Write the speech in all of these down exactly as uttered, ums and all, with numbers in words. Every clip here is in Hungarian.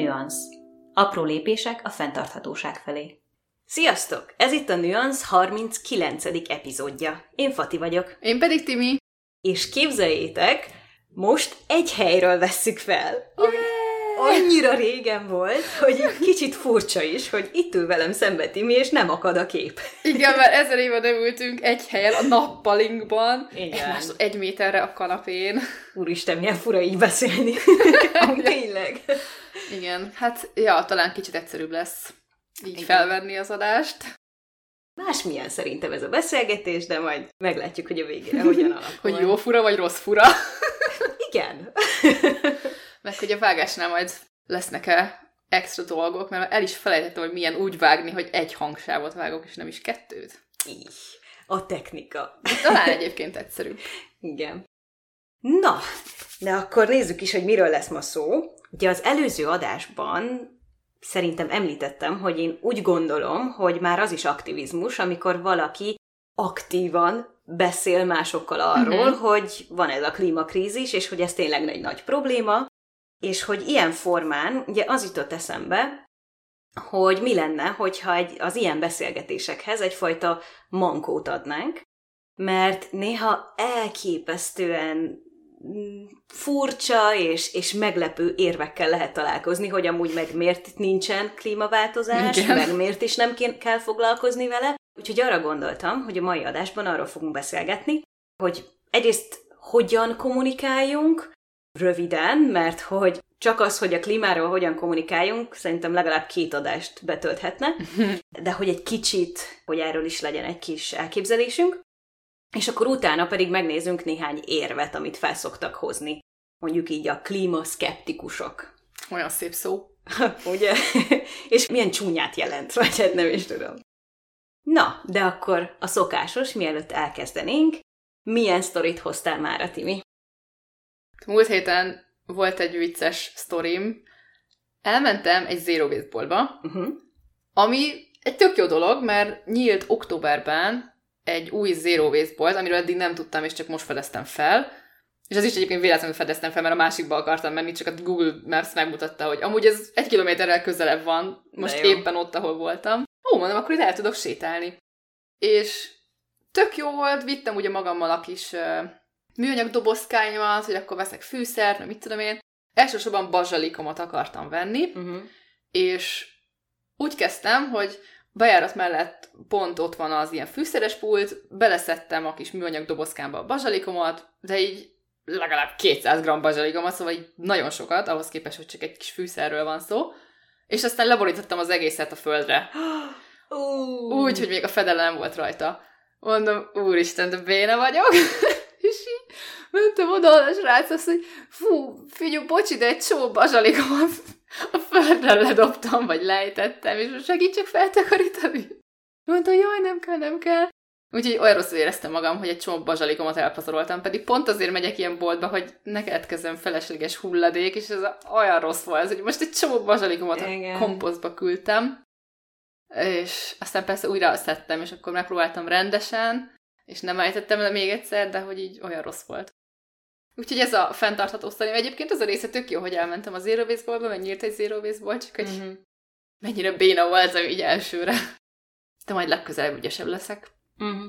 Nüansz. Apró lépések a fenntarthatóság felé. Sziasztok! Ez itt a Nüansz harminckilencedik epizódja. Én Fati vagyok. Én pedig Timi. És képzeljétek, most egy helyről vesszük fel. Ami annyira régen volt, hogy egy kicsit furcsa is, hogy itt ül velem szembe Timi, és nem akad a kép. Igen, mert ezer éve nem ültünk egy helyen, a nappalinkban, Igen. egy méterre a kanapén. Úristen, milyen fura így beszélni. Tényleg. Igen, hát ja, talán kicsit egyszerűbb lesz így Igen. felvenni az adást. Másmilyen szerintem ez a beszélgetés, de majd meglátjuk, hogy a végére hogyan alakul. Hogy jó fura, vagy rossz fura. Igen. Meg hogy a vágásnál majd lesznek-e extra dolgok, mert el is felejtettem, hogy milyen úgy vágni, hogy egy hangsávot vágok, és nem is kettőt. Így. A technika. Talán egyébként egyszerűbb. Igen. Na, de akkor nézzük is, hogy miről lesz ma szó. Ugye az előző adásban szerintem említettem, hogy én úgy gondolom, hogy már az is aktivizmus, amikor valaki aktívan beszél másokkal arról, uh-huh. hogy van ez a klímakrízis, és hogy ez tényleg egy nagy probléma, és hogy ilyen formán, ugye az jutott eszembe, hogy mi lenne, hogyha egy, az ilyen beszélgetésekhez egyfajta mankót adnánk, mert néha elképesztően furcsa és, és meglepő érvekkel lehet találkozni, hogy amúgy meg miért nincsen klímaváltozás, Igen. meg miért is nem kell foglalkozni vele. Úgyhogy arra gondoltam, hogy a mai adásban arról fogunk beszélgetni, hogy egyrészt hogyan kommunikáljunk, röviden, mert hogy csak az, hogy a klímáról hogyan kommunikáljunk, szerintem legalább két adást betölthetne, de hogy egy kicsit, hogy erről is legyen egy kis elképzelésünk, és akkor utána pedig megnézzünk néhány érvet, amit felszoktak hozni, mondjuk így a klímaszkeptikusok. Olyan szép szó. Ugye? És milyen csúnyát jelent, vagy hát nem is tudom. Na, de akkor a szokásos, mielőtt elkezdenénk, milyen sztorit hoztál mára, Timi? Múlt héten volt egy vicces sztorim. Elmentem egy Zero Waste boltba, Uh-huh. ami egy tök jó dolog, mert nyílt októberben egy új Zero Waste bolt, amiről eddig nem tudtam, és csak most fedeztem fel. És az is egyébként véletlenül fedeztem fel, mert a másikba akartam menni, csak a Google Maps megmutatta, hogy amúgy ez egy kilométerrel közelebb van, most éppen ott, ahol voltam. Ó, mondom, akkor itt el tudok sétálni. És tök jó volt, vittem ugye magammal a kis uh, műanyag dobozkányomat, hogy akkor veszek fűszert, meg mit tudom én. Elsősorban bazsalikomat akartam venni, Uh-huh. és úgy kezdtem, hogy bejárat mellett pont ott van az ilyen fűszeres pult, beleszedtem a kis műanyag dobozkámba a bazsalikomat, de így legalább kétszáz gramm bazsalikomat, szóval így nagyon sokat, ahhoz képest, hogy csak egy kis fűszerről van szó, és aztán leborítottam az egészet a földre. Uh. Úgy, hogy még a fedele nem volt rajta. Mondom, úristen, de béna vagyok. És így mentem oda, a srác azt, hogy fú, figyelj, bocsi, de egy csomó bazsalikomat a földre ledobtam, vagy lejtettem, és most segítsek feltakarítani. Mondta, jaj, nem kell, nem kell. Úgyhogy olyan rosszul éreztem magam, hogy egy csomó bazsalikomat elpazaroltam, pedig pont azért megyek ilyen boltba, hogy ne keletkezzen felesleges hulladék, és ez olyan rossz volt, hogy most egy csomó bazsalikomat a komposztba küldtem. És aztán persze újra szedtem, és akkor megpróbáltam rendesen, és nem ejtettem le még egyszer, de hogy így olyan rossz volt. Úgyhogy ez a fenntartható sztorim. Egyébként az a része tök jó, hogy elmentem a Zero Waste boltba, mert nyílt egy Zero Waste bolt, csak hogy Uh-huh. mennyire béna voltam így elsőre. De majd legközelebb ügyesebb leszek. Uh-huh.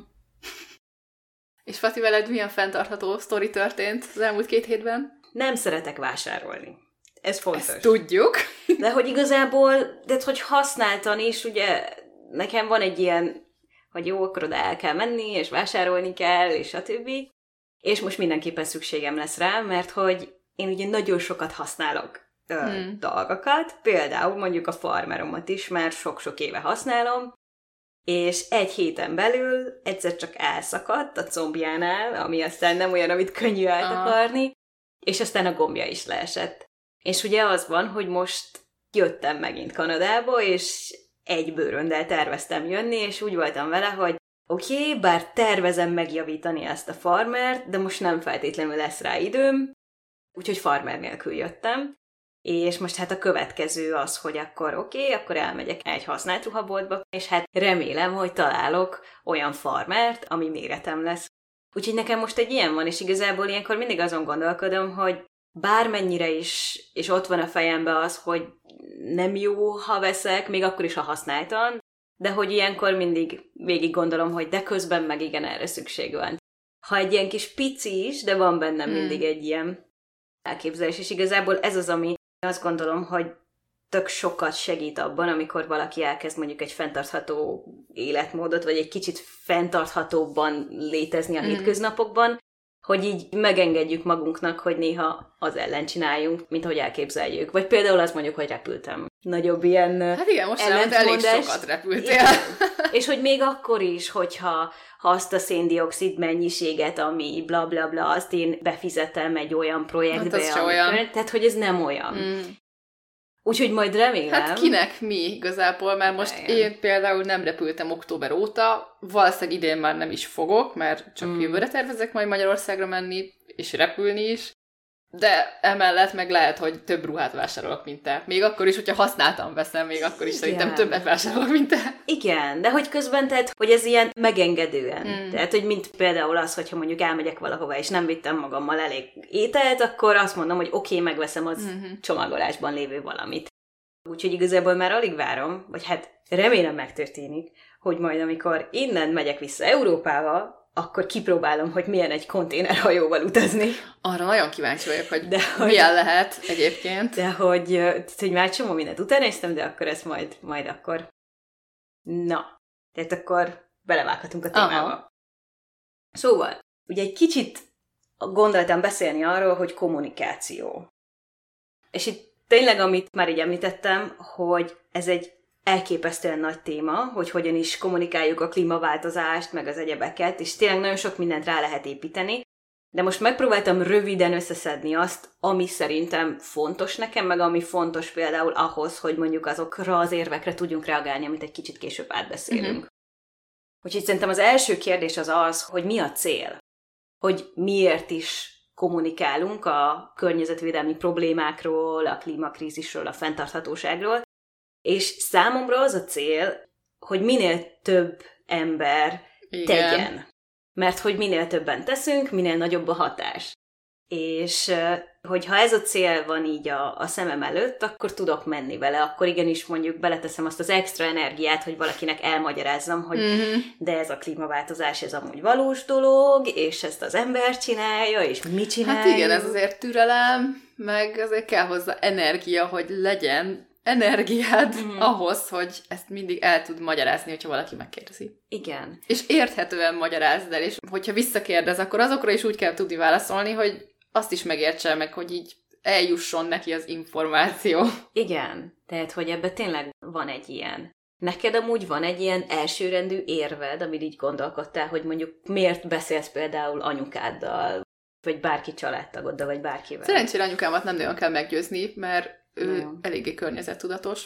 És Fati, veled milyen fenntartható sztori történt az elmúlt két hétben? Nem szeretek vásárolni. Ez fontos. Ezt tudjuk. De hogy igazából, de hogy használtan is, ugye nekem van egy ilyen, hogy jó, akkor oda el kell menni, és vásárolni kell, és a többi. És most mindenképpen szükségem lesz rá, mert hogy én ugye nagyon sokat használok ö, hmm. dolgokat, például mondjuk a farmeromat is már sok-sok éve használom, és egy héten belül egyszer csak elszakadt a combjánál, ami aztán nem olyan, amit könnyű eltakarni, és aztán a gombja is leesett. És ugye az van, hogy most jöttem megint Kanadába, és egy bőröndel terveztem jönni, és úgy voltam vele, hogy oké, okay, bár tervezem megjavítani ezt a farmert, de most nem feltétlenül lesz rá időm, úgyhogy farmer nélkül jöttem. És most hát a következő az, hogy akkor oké, okay, akkor elmegyek egy használt ruhaboltba, és hát remélem, hogy találok olyan farmert, ami méretem lesz. Úgyhogy nekem most egy ilyen van, és igazából ilyenkor mindig azon gondolkodom, hogy bármennyire is, és ott van a fejemben az, hogy nem jó, ha veszek, még akkor is, ha használtan, de hogy ilyenkor mindig végig gondolom, hogy de közben meg igen, erre szükség van. Ha egy ilyen kis pici is, de van bennem hmm. mindig egy ilyen elképzelés, és igazából ez az, ami azt gondolom, hogy tök sokat segít abban, amikor valaki elkezd mondjuk egy fenntartható életmódot, vagy egy kicsit fenntarthatóbban létezni a mm. hétköznapokban, hogy így megengedjük magunknak, hogy néha az ellen csináljunk, mint ahogy elképzeljük. Vagy például azt mondjuk, hogy repültem. Nagyobb ilyen hát igen, most elég sokat repültél. És hogy még akkor is, hogyha ha azt a széndioxid mennyiséget, ami bla bla bla, azt én befizetem egy olyan projektbe. Hát olyan. Tehát, hogy ez nem olyan. Mm. Úgyhogy majd remélem. Hát kinek mi igazából, mert most igen. Én például nem repültem október óta, valószínűleg idén már nem is fogok, mert csak mm. jövőre tervezek majd Magyarországra menni, és repülni is, de emellett meg lehet, hogy több ruhát vásárolok, mint te. Még akkor is, hogyha használtam veszem, még akkor is igen. Szerintem többet vásárolok, mint te. Igen, de hogy közben, tehát, hogy ez ilyen megengedően. Mm. Tehát, hogy mint például az, hogyha mondjuk elmegyek valahova, és nem vittem magammal elég ételt, akkor azt mondom, hogy oké, okay, megveszem az mm-hmm. csomagolásban lévő valamit. Úgyhogy igazából már alig várom, vagy hát remélem megtörténik, hogy majd amikor innen megyek vissza Európába, akkor kipróbálom, hogy milyen egy konténerhajóval utazni. Arra nagyon kíváncsi vagyok, hogy de milyen hogy, lehet egyébként. De hogy, hogy már csomó mindent utánéztem, de akkor ezt majd, majd akkor... Na, tehát akkor belevághatunk a témába. Aha. Szóval, ugye egy kicsit gondoltam beszélni arról, hogy kommunikáció. És itt tényleg, amit már így említettem, hogy ez egy elképesztően nagy téma, hogy hogyan is kommunikáljuk a klímaváltozást, meg az egyebeket, és tényleg nagyon sok mindent rá lehet építeni, de most megpróbáltam röviden összeszedni azt, ami szerintem fontos nekem, meg ami fontos például ahhoz, hogy mondjuk azokra az érvekre tudjunk reagálni, amit egy kicsit később átbeszélünk. Uh-huh. Úgyhogy szerintem az első kérdés az az, hogy mi a cél? Hogy miért is kommunikálunk a környezetvédelmi problémákról, a klímakrízisről, a fenntarthatóságról, és számomra az a cél, hogy minél több ember igen. tegyen. Mert hogy minél többen teszünk, minél nagyobb a hatás. És hogyha ez a cél van így a, a szemem előtt, akkor tudok menni vele. Akkor igenis mondjuk beleteszem azt az extra energiát, hogy valakinek elmagyarázzam, hogy mm-hmm. de ez a klímaváltozás, ez amúgy valós dolog, és ezt az ember csinálja, és mi csinálja. Hát igen, ez azért türelem, meg azért kell hozzá energia, hogy legyen energiád mm. ahhoz, hogy ezt mindig el tud magyarázni, hogyha valaki megkérdezi. Igen. És érthetően magyarázd el, és hogyha visszakérdez, akkor azokra is úgy kell tudni válaszolni, hogy azt is megértse meg, hogy így eljusson neki az információ. Igen. Tehát, hogy ebben tényleg van egy ilyen. Neked amúgy van egy ilyen elsőrendű érved, amit így gondolkodtál, hogy mondjuk miért beszélsz például anyukáddal, vagy bárki családtagoddal, vagy bárkivel? Szerencsére anyukámat nem nagyon kell meggyőzni, mert ő nagyon. Eléggé környezettudatos.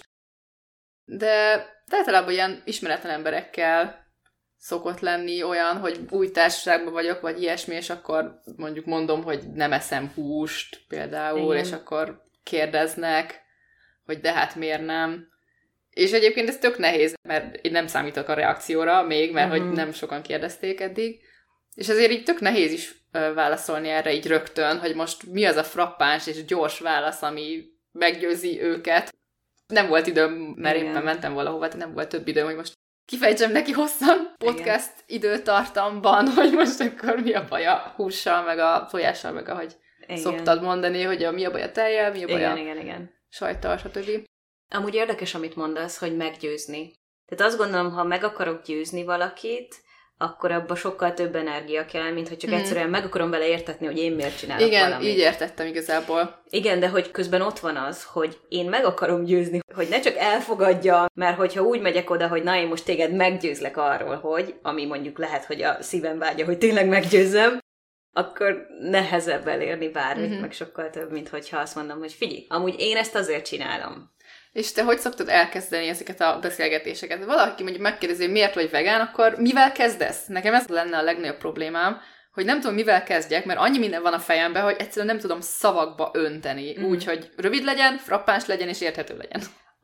De általában ilyen ismeretlen emberekkel szokott lenni olyan, hogy új társaságban vagyok, vagy ilyesmi, és akkor mondjuk mondom, hogy nem eszem húst például, igen. És akkor kérdeznek, hogy de hát miért nem. És egyébként ez tök nehéz, mert én nem számítok a reakcióra még, mert uh-huh. hogy nem sokan kérdezték eddig. És ezért így tök nehéz is ö, válaszolni erre így rögtön, hogy most mi az a frappáns és gyors válasz, ami meggyőzi őket. Nem volt időm, mert igen. éppen mentem valahova, nem volt több időm, hogy most kifejtsem neki hosszan podcast igen. időtartamban, hogy most akkor mi a baj a hússal, meg a tojással, meg ahogy igen. szoktad mondani, hogy a, mi a baj a tejjel, mi a baj igen, a igen, igen. sajttal, stb. Amúgy érdekes, amit mondasz, hogy meggyőzni. Tehát azt gondolom, ha meg akarok győzni valakit, akkor abba sokkal több energia kell, mint hogy csak hmm. egyszerűen meg akarom vele értetni, hogy én miért csinálok igen, valamit. így értettem igazából. Igen, de hogy közben ott van az, hogy én meg akarom győzni, hogy ne csak elfogadja, mert hogyha úgy megyek oda, hogy na, én most téged meggyőzlek arról, hogy, ami mondjuk lehet, hogy a szívem vágya, hogy tényleg meggyőzzem, akkor nehezebb elérni bármit, mm-hmm. meg sokkal több, mint hogyha azt mondom, hogy figyelj, amúgy én ezt azért csinálom. És te hogy szoktad elkezdeni ezeket a beszélgetéseket? Valaki mondjuk megkérdezi, hogy miért vagy vegán, akkor mivel kezdesz? Nekem ez lenne a legnagyobb problémám, hogy nem tudom, mivel kezdjek, mert annyi minden van a fejemben, hogy egyszerűen nem tudom szavakba önteni. Mm. Úgy, hogy rövid legyen, frappáns legyen és érthető legyen.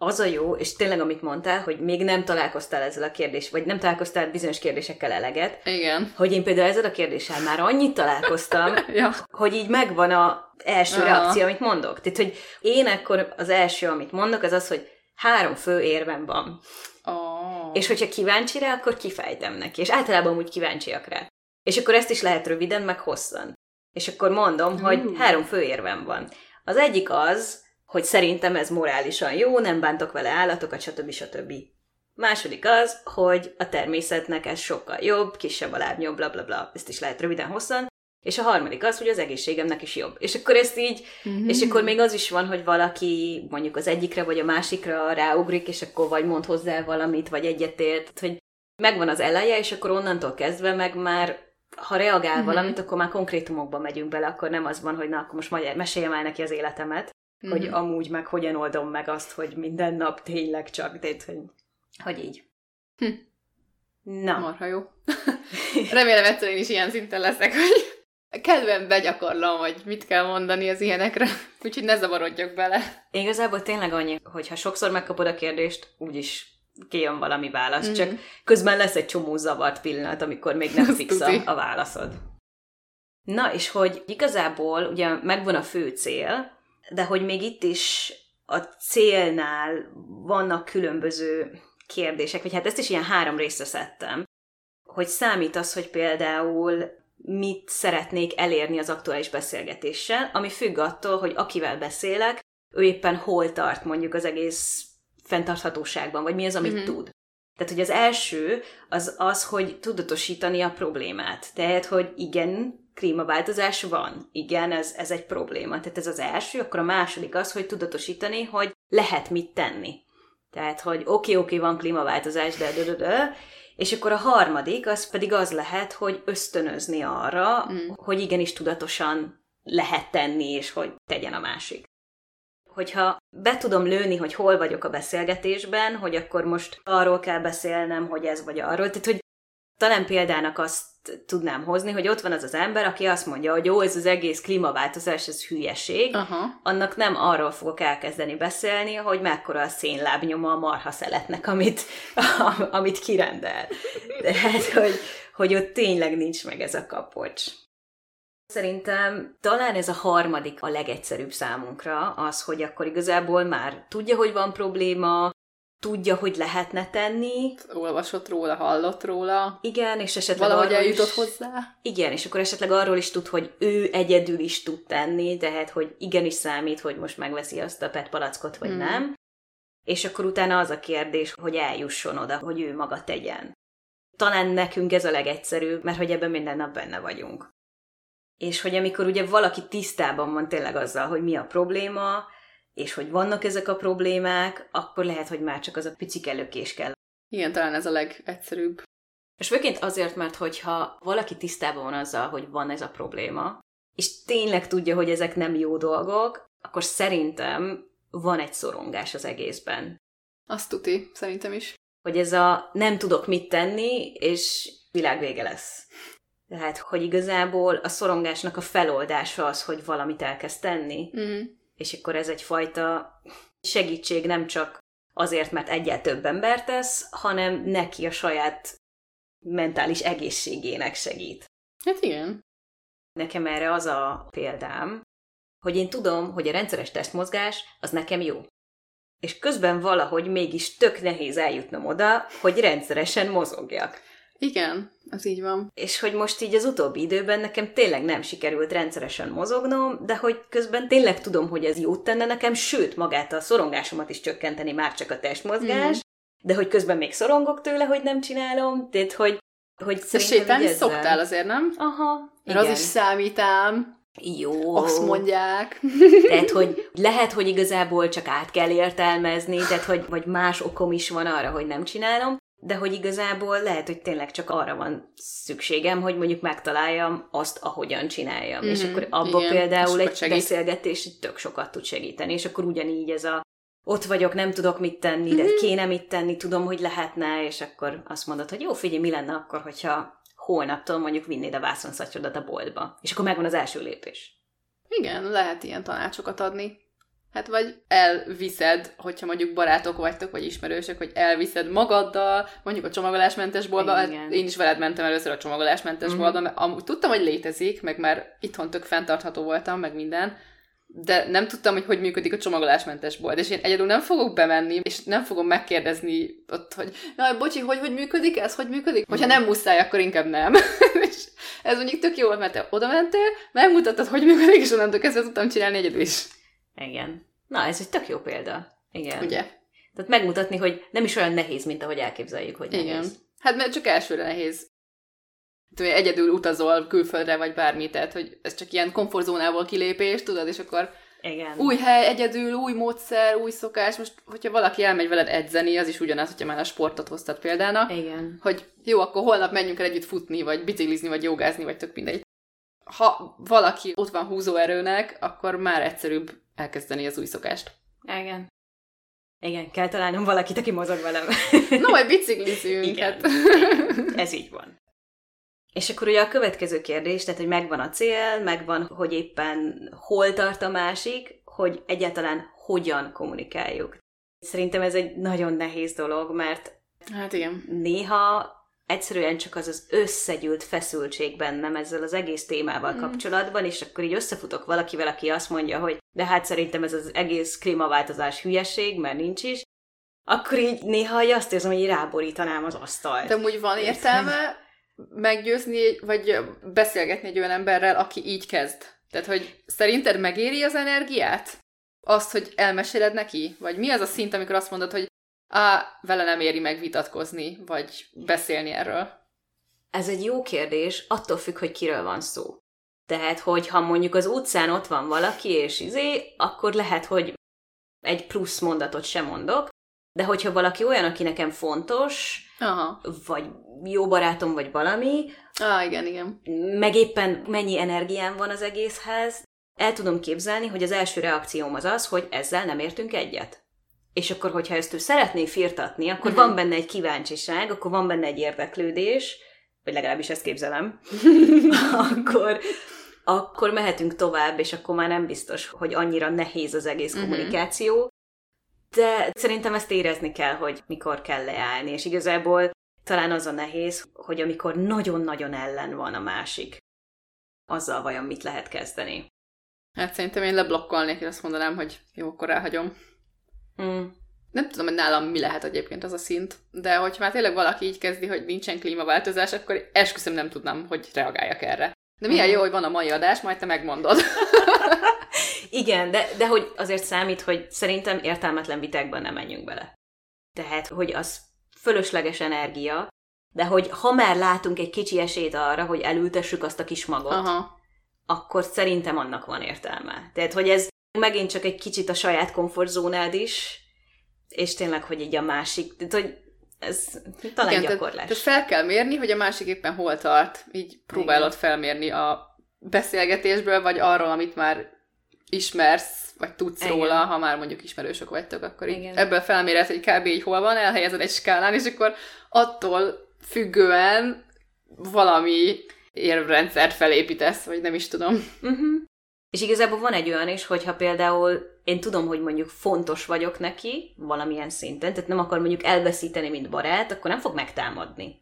az a jó, és tényleg amit mondtál, hogy még nem találkoztál ezzel a kérdés, vagy nem találkoztál bizonyos kérdésekkel eleget. Igen. Hogy én például ezzel a kérdéssel már annyit találkoztam, ja. hogy így megvan az első Aha. reakció, amit mondok. Tehát, hogy én akkor az első, amit mondok, az az, hogy három fő érvem van. Oh. És hogyha kíváncsi rá, akkor kifejtem neki. És általában úgy kíváncsiak rá. És akkor ezt is lehet röviden, meg hosszan. És akkor mondom, uh. hogy három fő érvem van. Az egyik az, hogy szerintem ez morálisan jó, nem bántok vele állatokat, stb. stb. Második az, hogy a természetnek ez sokkal jobb, kisebb a lábnyom, bla bla bla. Ezt is lehet röviden, hosszan. És a harmadik az, hogy az egészségemnek is jobb. És akkor ezt így, mm-hmm. és akkor még az is van, hogy valaki mondjuk az egyikre vagy a másikra ráugrik, és akkor vagy mond hozzá valamit, vagy egyetért, hogy megvan az eleje, és akkor onnantól kezdve meg már, ha reagál mm-hmm. valamit, akkor már konkrétumokba megyünk bele, akkor nem az van, hogy na, akkor most meséljem el neki az életemet, mm-hmm. hogy amúgy meg hogyan oldom meg azt, hogy minden nap tényleg csak, tehát, hogy, hogy így. Hm. Na. Marha jó. Remélem egyszer én is ilyen szinten leszek, hogy kedven begyakorlom, hogy mit kell mondani az ilyenekre, úgyhogy ne zavarodjak bele. Igazából tényleg annyi, hogyha sokszor megkapod a kérdést, úgyis kijön valami válasz, mm. csak közben lesz egy csomó zavart pillanat, amikor még nem fix a, a válaszod. Na, és hogy igazából ugye megvan a fő cél, de hogy még itt is a célnál vannak különböző kérdések, vagy hát ezt is ilyen három részre szedtem, hogy számít az, hogy például mit szeretnék elérni az aktuális beszélgetéssel, ami függ attól, hogy akivel beszélek, ő éppen hol tart mondjuk az egész fenntarthatóságban, vagy mi az, amit mm-hmm. tud. Tehát, hogy az első az az, hogy tudatosítani a problémát. Tehát, hogy igen, klímaváltozás van. Igen, ez, ez egy probléma. Tehát ez az első, akkor a második az, hogy tudatosítani, hogy lehet mit tenni. Tehát, hogy oké, okay, oké, okay, van klímaváltozás, de de, de, de. És akkor a harmadik, az pedig az lehet, hogy ösztönözni arra, mm. hogy igenis tudatosan lehet tenni, és hogy tegyen a másik. Hogyha be tudom lőni, hogy hol vagyok a beszélgetésben, hogy akkor most arról kell beszélnem, hogy ez vagy arról, tehát hogy talán példának azt tudnám hozni, hogy ott van az az ember, aki azt mondja, hogy jó, ez az egész klímaváltozás, ez hülyeség, Aha. annak nem arról fogok elkezdeni beszélni, hogy mekkora a szénlábnyoma a marhaszeletnek, amit, amit kirendel. Tehát, hogy, hogy ott tényleg nincs meg ez a kapocs. Szerintem talán ez a harmadik a legegyszerűbb számunkra, az, hogy akkor igazából már tudja, hogy van probléma, tudja, hogy lehetne tenni. Olvasott róla, hallott róla. Igen, és esetleg valahogy eljutott is, hozzá. Igen, és akkor esetleg arról is tud, hogy ő egyedül is tud tenni, tehát, hogy igenis számít, hogy most megveszi azt a pé é té palackot, vagy hmm. nem. És akkor utána az a kérdés, hogy eljusson oda, hogy ő maga tegyen. Talán nekünk ez a legegyszerűbb, mert hogy ebben minden nap benne vagyunk. És hogy amikor ugye valaki tisztában van tényleg azzal, hogy mi a probléma, és hogy vannak ezek a problémák, akkor lehet, hogy már csak az a picike lökés kell. Igen, talán ez a legegyszerűbb. És főként azért, mert hogyha valaki tisztában van azzal, hogy van ez a probléma, és tényleg tudja, hogy ezek nem jó dolgok, akkor szerintem van egy szorongás az egészben. Azt tuti, szerintem is. Hogy ez a nem tudok mit tenni, és világ vége lesz. Tehát, hogy igazából a szorongásnak a feloldása az, hogy valamit elkezd tenni. Mm. És akkor ez egyfajta segítség nem csak azért, mert egyel több ember tesz, hanem neki a saját mentális egészségének segít. Hát igen. Nekem erre az a példám, hogy én tudom, hogy a rendszeres testmozgás az nekem jó. És közben valahogy mégis tök nehéz eljutnom oda, hogy rendszeresen mozogjak. Igen, az így van. És hogy most így az utóbbi időben nekem tényleg nem sikerült rendszeresen mozognom, de hogy közben tényleg tudom, hogy ez jót tenne nekem, sőt, magát a szorongásomat is csökkenteni már csak a testmozgás, mm. de hogy közben még szorongok tőle, hogy nem csinálom, tehát hogy, hogy szerintem sétálni ezzel... szoktál azért, nem? Aha, igen. Mert az is számítám. Jó. Azt mondják. Tehát, hogy lehet, hogy igazából csak át kell értelmezni, tehát, hogy vagy más okom is van arra, hogy nem csinálom, de hogy igazából lehet, hogy tényleg csak arra van szükségem, hogy mondjuk megtaláljam azt, ahogyan csináljam. Mm-hmm, és akkor abban például egy segít. beszélgetés tök sokat tud segíteni, és akkor ugyanígy ez a ott vagyok, nem tudok mit tenni, mm-hmm. de kéne mit tenni, tudom, hogy lehetne, és akkor azt mondod, hogy jó, figyelj, mi lenne akkor, hogyha holnaptól mondjuk vinnéd a vászonszatyodat a boltba. És akkor megvan az első lépés. Igen, lehet ilyen tanácsokat adni. Hát vagy elviszed, hogyha mondjuk barátok vagytok, vagy ismerősök, hogy elviszed magaddal, mondjuk a csomagolásmentes boltba. Hát én is veled mentem először a csomagolásmentes mm-hmm. boltba, mert amúgy tudtam, hogy létezik, meg már itthon tök fenntartható voltam, meg minden, de nem tudtam, hogy hogy működik a csomagolásmentes bolt. És én egyedül nem fogok bemenni, és nem fogom megkérdezni ott, hogy na, bocsi, hogy hogy működik ez, hogy működik? Hogyha nem muszáj, akkor inkább nem. És ez mondjuk tök jó volt, mert te oda mentél, megmutattad, hogy működik, és onnantól kezdve tudtam csinálni egyedül is. Igen. Na, ez egy tök jó példa. Igen. Ugye? Tehát megmutatni, hogy nem is olyan nehéz, mint ahogy elképzeljük, hogy nehéz. Igen. Hát mert csak elsőre nehéz. Tehát, egyedül utazol külföldre, vagy bármi, tehát, hogy ez csak ilyen komfortzónából kilépés, tudod, és akkor igen. Új hely, egyedül, új módszer, új szokás. Most, hogyha valaki elmegy veled edzeni, az is ugyanaz, hogyha már a sportot hoztad példának. Igen. Hogy jó, akkor holnap menjünk el együtt futni, vagy biciklizni, vagy jogázni, vagy tök mindegy. Ha valaki ott van húzóerőnek, akkor már egyszerűbb elkezdeni az új szokást. Igen. Igen, kell találnom valakit, aki mozog velem. No, majd biciklizünk. Igen. Hát. Ez így van. És akkor ugye a következő kérdés, tehát, hogy megvan a cél, megvan, hogy éppen hol tart a másik, hogy egyáltalán hogyan kommunikáljuk. Szerintem ez egy nagyon nehéz dolog, mert hát igen. Néha egyszerűen csak az az összegyűlt feszültség bennem ezzel az egész témával mm. kapcsolatban, és akkor így összefutok valakivel, aki azt mondja, hogy de hát szerintem ez az egész klímaváltozás hülyeség, mert nincs is, akkor így néha azt érzem, hogy ráborítanám az asztalt. De úgy van értelme meggyőzni, vagy beszélgetni egy olyan emberrel, aki így kezd? Tehát, hogy szerinted megéri az energiát? Azt, hogy elmeséled neki? Vagy mi az a szint, amikor azt mondod, hogy á, vele nem éri meg vitatkozni, vagy beszélni erről? Ez egy jó kérdés, attól függ, hogy kiről van szó. Tehát, hogyha mondjuk az utcán ott van valaki, és izé, akkor lehet, hogy egy plusz mondatot sem mondok, de hogyha valaki olyan, aki nekem fontos, aha. vagy jó barátom, vagy valami, ah, igen, igen. meg éppen mennyi energiám van az egészhez, el tudom képzelni, hogy az első reakcióm az az, hogy ezzel nem értünk egyet. És akkor, hogyha ezt ő szeretné firtatni, akkor uh-huh. van benne egy kíváncsiság, akkor van benne egy érdeklődés, vagy legalábbis ezt képzelem, akkor, akkor mehetünk tovább, és akkor már nem biztos, hogy annyira nehéz az egész uh-huh. kommunikáció. De szerintem ezt érezni kell, hogy mikor kell leállni, és igazából talán az a nehéz, hogy amikor nagyon-nagyon ellen van a másik, azzal vajon mit lehet kezdeni. Hát szerintem én leblokkolnék, és azt mondanám, hogy jó, akkor elhagyom. Mm. Nem tudom, hogy nálam mi lehet egyébként az a szint, de hogyha már tényleg valaki így kezdi, hogy nincsen klímaváltozás, akkor esküszöm nem tudnám, hogy reagáljak erre. De milyen mm. jó, hogy van a mai adás, majd te megmondod. Igen, de, de hogy azért számít, hogy szerintem értelmetlen vitákban nem menjünk bele. Tehát, hogy az fölösleges energia, de hogy ha már látunk egy kicsi esélyt arra, hogy elültessük azt a kis magot, aha. akkor szerintem annak van értelme. Tehát, hogy ez megint csak egy kicsit a saját komfortzónád is, és tényleg, hogy így a másik, tehát, hogy ez talán igen, gyakorlás. Tehát fel kell mérni, hogy a másik éppen hol tart, így próbálod igen. felmérni a beszélgetésből, vagy arról, amit már ismersz, vagy tudsz igen. róla, ha már mondjuk ismerősök vagytok, akkor így ebből felméred, hogy kb. Így hol van, elhelyezed egy skálán, és akkor attól függően valami érvrendszert felépítesz, vagy nem is tudom. Uh-huh. És igazából van egy olyan is, hogyha például én tudom, hogy mondjuk fontos vagyok neki valamilyen szinten, tehát nem akar mondjuk elveszíteni, mint barát, akkor nem fog megtámadni.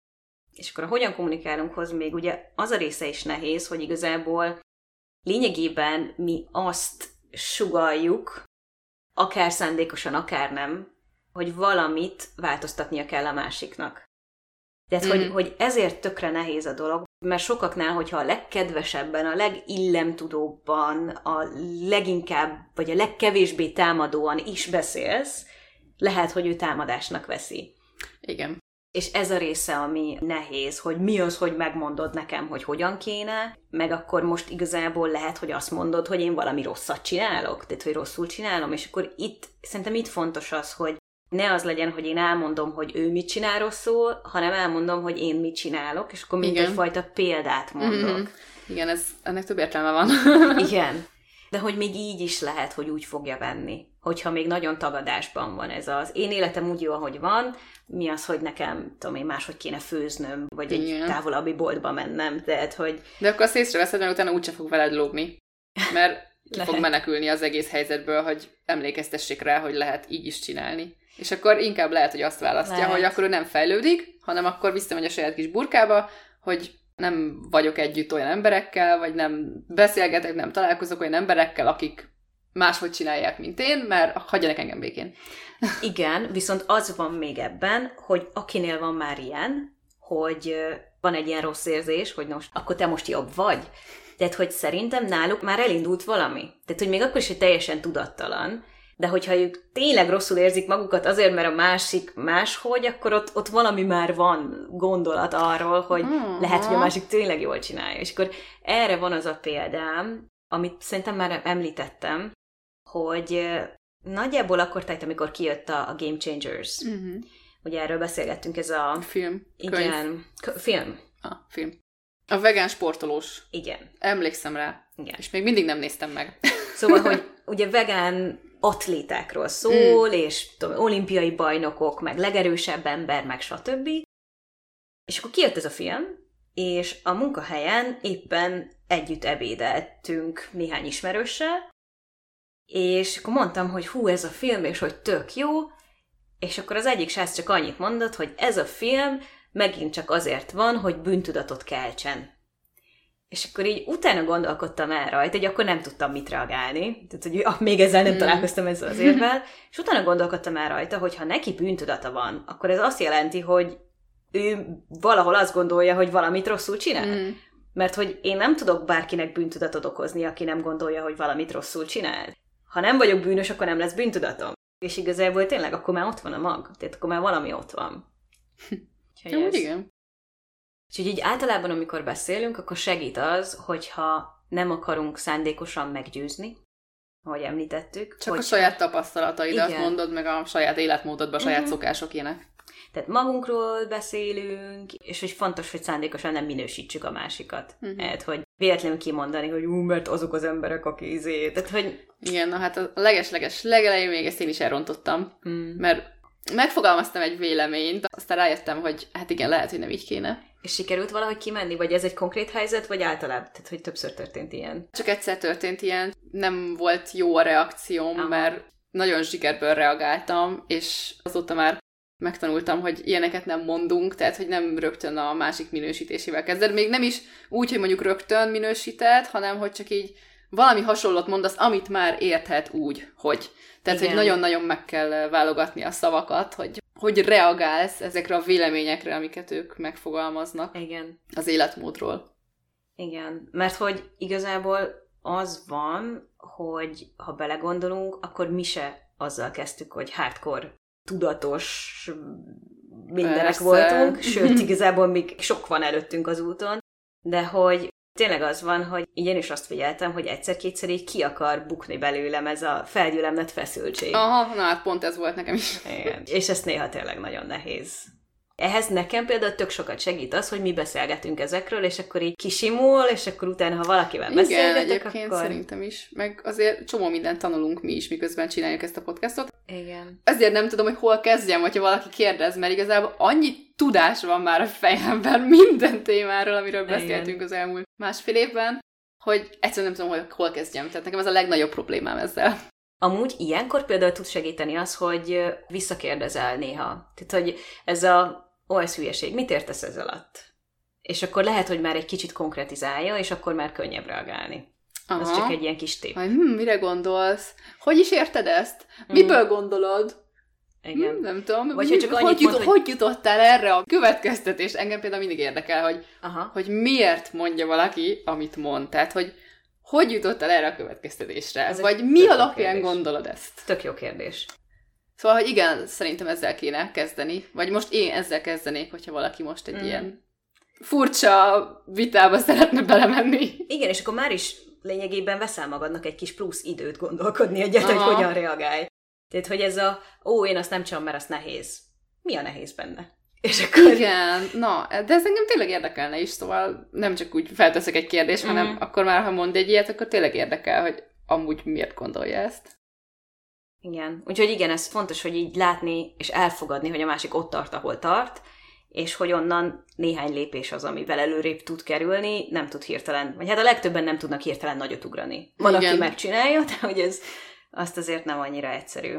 És akkor a hogyan kommunikálunk hoz még ugye az a része is nehéz, hogy igazából lényegében mi azt sugalljuk, akár szándékosan, akár nem, hogy valamit változtatnia kell a másiknak. Tehát, mm. hogy, hogy ezért tökre nehéz a dolog, mert sokaknál, hogyha a legkedvesebben, a legillemtudóbban, a leginkább, vagy a legkevésbé támadóan is beszélsz, lehet, hogy ő támadásnak veszi. Igen. És ez a része, ami nehéz, hogy mi az, hogy megmondod nekem, hogy hogyan kéne, meg akkor most igazából lehet, hogy azt mondod, hogy én valami rosszat csinálok, tehát, hogy rosszul csinálom, és akkor itt, szerintem itt fontos az, hogy ne az legyen, hogy én elmondom, hogy ő mit csinál rosszul, hanem elmondom, hogy én mit csinálok, és akkor mint egyfajta példát mondok. Mm-hmm. Igen, ez, ennek több értelme van. Igen. De hogy még így is lehet, hogy úgy fogja venni, hogyha még nagyon tagadásban van ez az én életem úgy jó, ahogy van, mi az, hogy nekem, tudom én, máshogy kéne főznöm, vagy igen. egy távolabbi boltba mennem, tehát, hogy... De akkor azt észreveszed, mert utána úgyse fog veled lógni. Mert ki lehet. fog menekülni az egész helyzetből, hogy emlékeztessék rá, hogy lehet így is csinálni. És akkor inkább lehet, hogy azt választja, lehet. hogy akkor ő nem fejlődik, hanem akkor visszamegy a saját kis burkába, hogy nem vagyok együtt olyan emberekkel, vagy nem beszélgetek, nem találkozok olyan emberekkel, akik máshogy csinálják, mint én, mert hagyjanak engem békén. Igen, viszont az van még ebben, hogy akinél van már ilyen, hogy van egy ilyen rossz érzés, hogy most, akkor te most jobb vagy. Tehát, hogy szerintem náluk már elindult valami. Tehát, hogy még akkor is, hogy teljesen tudattalan, de hogyha ők tényleg rosszul érzik magukat azért, mert a másik máshogy, akkor ott, ott valami már van gondolat arról, hogy uh-huh. lehet, hogy a másik tényleg jól csinálja. És akkor erre van az a példám, amit szerintem már említettem, hogy nagyjából akkor tehát, amikor kijött a, a Game Changers. Uh-huh. Ugye erről beszélgettünk, ez a... Film. Igen. K- film. Ah, film. A vegán sportolós. Igen. Emlékszem rá. Igen. És még mindig nem néztem meg. Szóval, hogy ugye vegán atlétákról szól, mm. és tudom, olimpiai bajnokok, meg legerősebb ember, meg stb. És akkor kijött ez a film, és a munkahelyen éppen együtt ebédeltünk néhány ismerőssel, és akkor mondtam, hogy hú, ez a film, és hogy tök jó, és akkor az egyik srác csak annyit mondott, hogy ez a film megint csak azért van, hogy bűntudatot keltsen. És akkor így utána gondolkodtam el rajta, hogy akkor nem tudtam mit reagálni, tehát hogy ah, még ezzel nem mm. találkoztam ezzel az érvel, és utána gondolkodtam el rajta, hogy ha neki bűntudata van, akkor ez azt jelenti, hogy ő valahol azt gondolja, hogy valamit rosszul csinál. Mm. Mert hogy én nem tudok bárkinek bűntudatot okozni, aki nem gondolja, hogy valamit rosszul csinál. Ha nem vagyok bűnös, akkor nem lesz bűntudatom. És igazából tényleg akkor már ott van a mag, tehát akkor már valami ott van. Jó, igen. Úgyhogy így általában, amikor beszélünk, akkor segít az, hogyha nem akarunk szándékosan meggyőzni, ahogy említettük. Csak hogy... a saját tapasztalataidat mondod, meg a saját életmódodba, a saját uh-huh. szokások ilyenek. Tehát magunkról beszélünk, és hogy fontos, hogy szándékosan nem minősítsük a másikat. Uh-huh. Tehát, hogy véletlenül kimondani, hogy ú, mert azok az emberek, aki izé. Tehát, hogy... Igen, na hát a leges-leges legelején még ezt én is elrontottam, mm. mert megfogalmaztam egy véleményt, aztán rájöttem, hogy hát igen, lehet, hogy nem így kéne. És sikerült valahogy kimenni? Vagy ez egy konkrét helyzet, vagy általában? Tehát, hogy többször történt ilyen? Csak egyszer történt ilyen. Nem volt jó a reakcióm, Aha. mert nagyon zsikerből reagáltam, és azóta már megtanultam, hogy ilyeneket nem mondunk, tehát, hogy nem rögtön a másik minősítésével kezded. Még nem is úgy, hogy mondjuk rögtön minősíted, hanem, hogy csak így valami hasonlót mondasz, amit már érthet úgy, hogy. Tehát, Igen. hogy nagyon-nagyon meg kell válogatni a szavakat, hogy hogy reagálsz ezekre a véleményekre, amiket ők megfogalmaznak Igen. az életmódról. Igen, mert hogy igazából az van, hogy ha belegondolunk, akkor mi se azzal kezdtük, hogy hardcore, tudatos mindenek Persze. voltunk, sőt, igazából még sok van előttünk az úton, de hogy tényleg az van, hogy így én is azt figyeltem, hogy egyszer-kétszer így ki akar bukni belőlem ez a felgyülemlett feszültség. Aha, na hát pont ez volt nekem is. Igen. És ez néha tényleg nagyon nehéz. Ehhez nekem például tök sokat segít az, hogy mi beszélgetünk ezekről, és akkor így kisimul, és akkor utána, ha valakivel beszélgetek, Igen, egyébként akkor... szerintem is. Meg azért csomó mindent tanulunk mi is, miközben csináljuk ezt a podcastot. Igen. Ezért nem tudom, hogy hol kezdjem, hogyha valaki kérdez, mert igazából annyi tudás van már a fejemben minden témáról, amiről beszéltünk Igen. az elmúlt másfél évben, hogy egyszerűen nem tudom, hogy hol kezdjem. Tehát nekem ez a legnagyobb problémám ezzel. Amúgy ilyenkor például tud segíteni az, hogy visszakérdezel néha. Tehát, hogy ez a ó, ez hülyeség, mit értesz ez alatt? És akkor lehet, hogy már egy kicsit konkretizálja, és akkor már könnyebb reagálni. Aha. Az csak egy ilyen kis tép. Hm, mire gondolsz? Hogy is érted ezt? Miből hmm. gondolod? Igen. Hm, nem tudom. Vagy Mi, csak hogy, mond, jut, hogy... hogy jutottál erre a következtetést? Engem például mindig érdekel, hogy, Aha. hogy miért mondja valaki, amit mond. Tehát, hogy hogy jutottál erre a következtetésre? Ez Vagy mi alapján kérdés. Gondolod ezt? Tök jó kérdés. Szóval, hogy igen, szerintem ezzel kéne kezdeni. Vagy most én ezzel kezdenék, hogyha valaki most egy mm. ilyen furcsa vitába szeretne belemenni. Igen, és akkor már is lényegében veszel magadnak egy kis plusz időt gondolkodni egyet, hogy hogyan reagálj. Tehát, hogy ez a, ó, én azt nem csinálom, mert az nehéz. Mi a nehéz benne? És akkor... Igen, na, de ez engem tényleg érdekelne is, szóval nem csak úgy felteszek egy kérdést, mm. hanem akkor már, ha mond egy ilyet, akkor tényleg érdekel, hogy amúgy miért gondolja ezt. Igen, úgyhogy igen, ez fontos, hogy így látni és elfogadni, hogy a másik ott tart, ahol tart, és hogy onnan néhány lépés az, amivel előrébb tud kerülni, nem tud hirtelen, vagy hát a legtöbben nem tudnak hirtelen nagyot ugrani. Van, igen, aki megcsinálja, de hogy ez azt azért nem annyira egyszerű.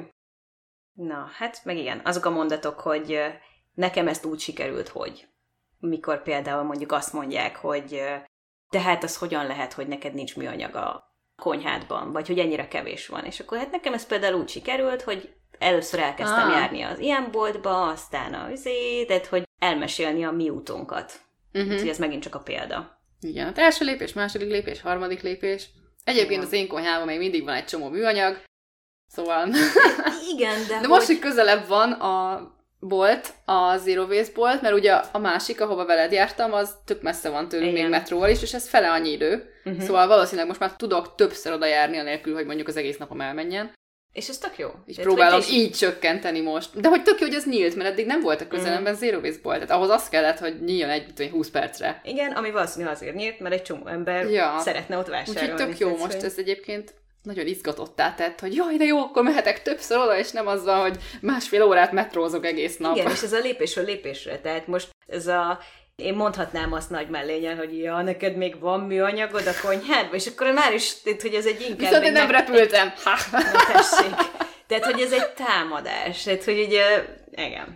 Na, hát meg igen, azok a mondatok, hogy nekem ezt úgy sikerült, hogy mikor például mondjuk azt mondják, hogy tehát az hogyan lehet, hogy neked nincs műanyag a konyhádban, vagy hogy ennyire kevés van. És akkor hát nekem ez például úgy sikerült, hogy először elkezdtem ah. járni az ilyen boltba, aztán a üzé, tehát hogy elmesélni a mi útunkat. Uh-huh. Úgyhogy ez megint csak a példa. Igen, az első lépés, második lépés, harmadik lépés. Egyébként igen. Az én konyhában még mindig van egy csomó műanyag, szóval... Igen, de De hogy... most, hogy közelebb van a bolt, a Zero Waste bolt, mert ugye a másik, ahova veled jártam, az tök messze van tőlünk, igen, még metróval is, és ez fele annyi idő. Uh-huh. Szóval valószínűleg most már tudok többször oda járni, anélkül, hogy mondjuk az egész napom elmenjen. És ez tök jó. Így tehát próbálom is... így csökkenteni most. De hogy tök jó, hogy ez nyílt, mert eddig nem volt a közelemben mm. Zero Waste bolt. Tehát ahhoz az kellett, hogy nyíljon egy húsz percre. Igen, ami valószínűleg azért nyílt, mert egy csomó ember ja. szeretne ott vásárolni. Úgyhogy tök jó most hogy... ez egyébként nagyon izgatottá tett, hogy jaj, de jó, akkor mehetek többször oda, és nem azzal, hogy másfél órát metrózok egész nap. Igen, és ez a lépésről lépésre. Tehát most ez a... Én mondhatnám azt nagy mellényen, hogy ja, neked még van műanyagod a konyhádban, és akkor már is, hogy ez egy inkább... Viszont én nem meg... repültem. Na tessék. Tehát, hogy ez egy támadás. Tehát, hogy ugye, igen.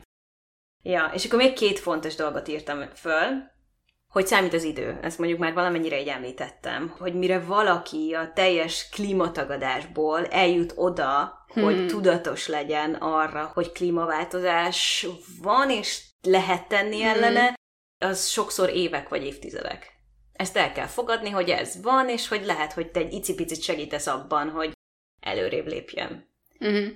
Ja, és akkor még két fontos dolgot írtam föl, hogy számít az idő. Ezt mondjuk már valamennyire így említettem, hogy mire valaki a teljes klímatagadásból eljut oda, hmm. hogy tudatos legyen arra, hogy klímaváltozás van, és lehet tenni hmm. ellene, az sokszor évek vagy évtizedek. Ezt el kell fogadni, hogy ez van, és hogy lehet, hogy te egy icipicit segítesz abban, hogy előrébb lépjen. Uh-huh.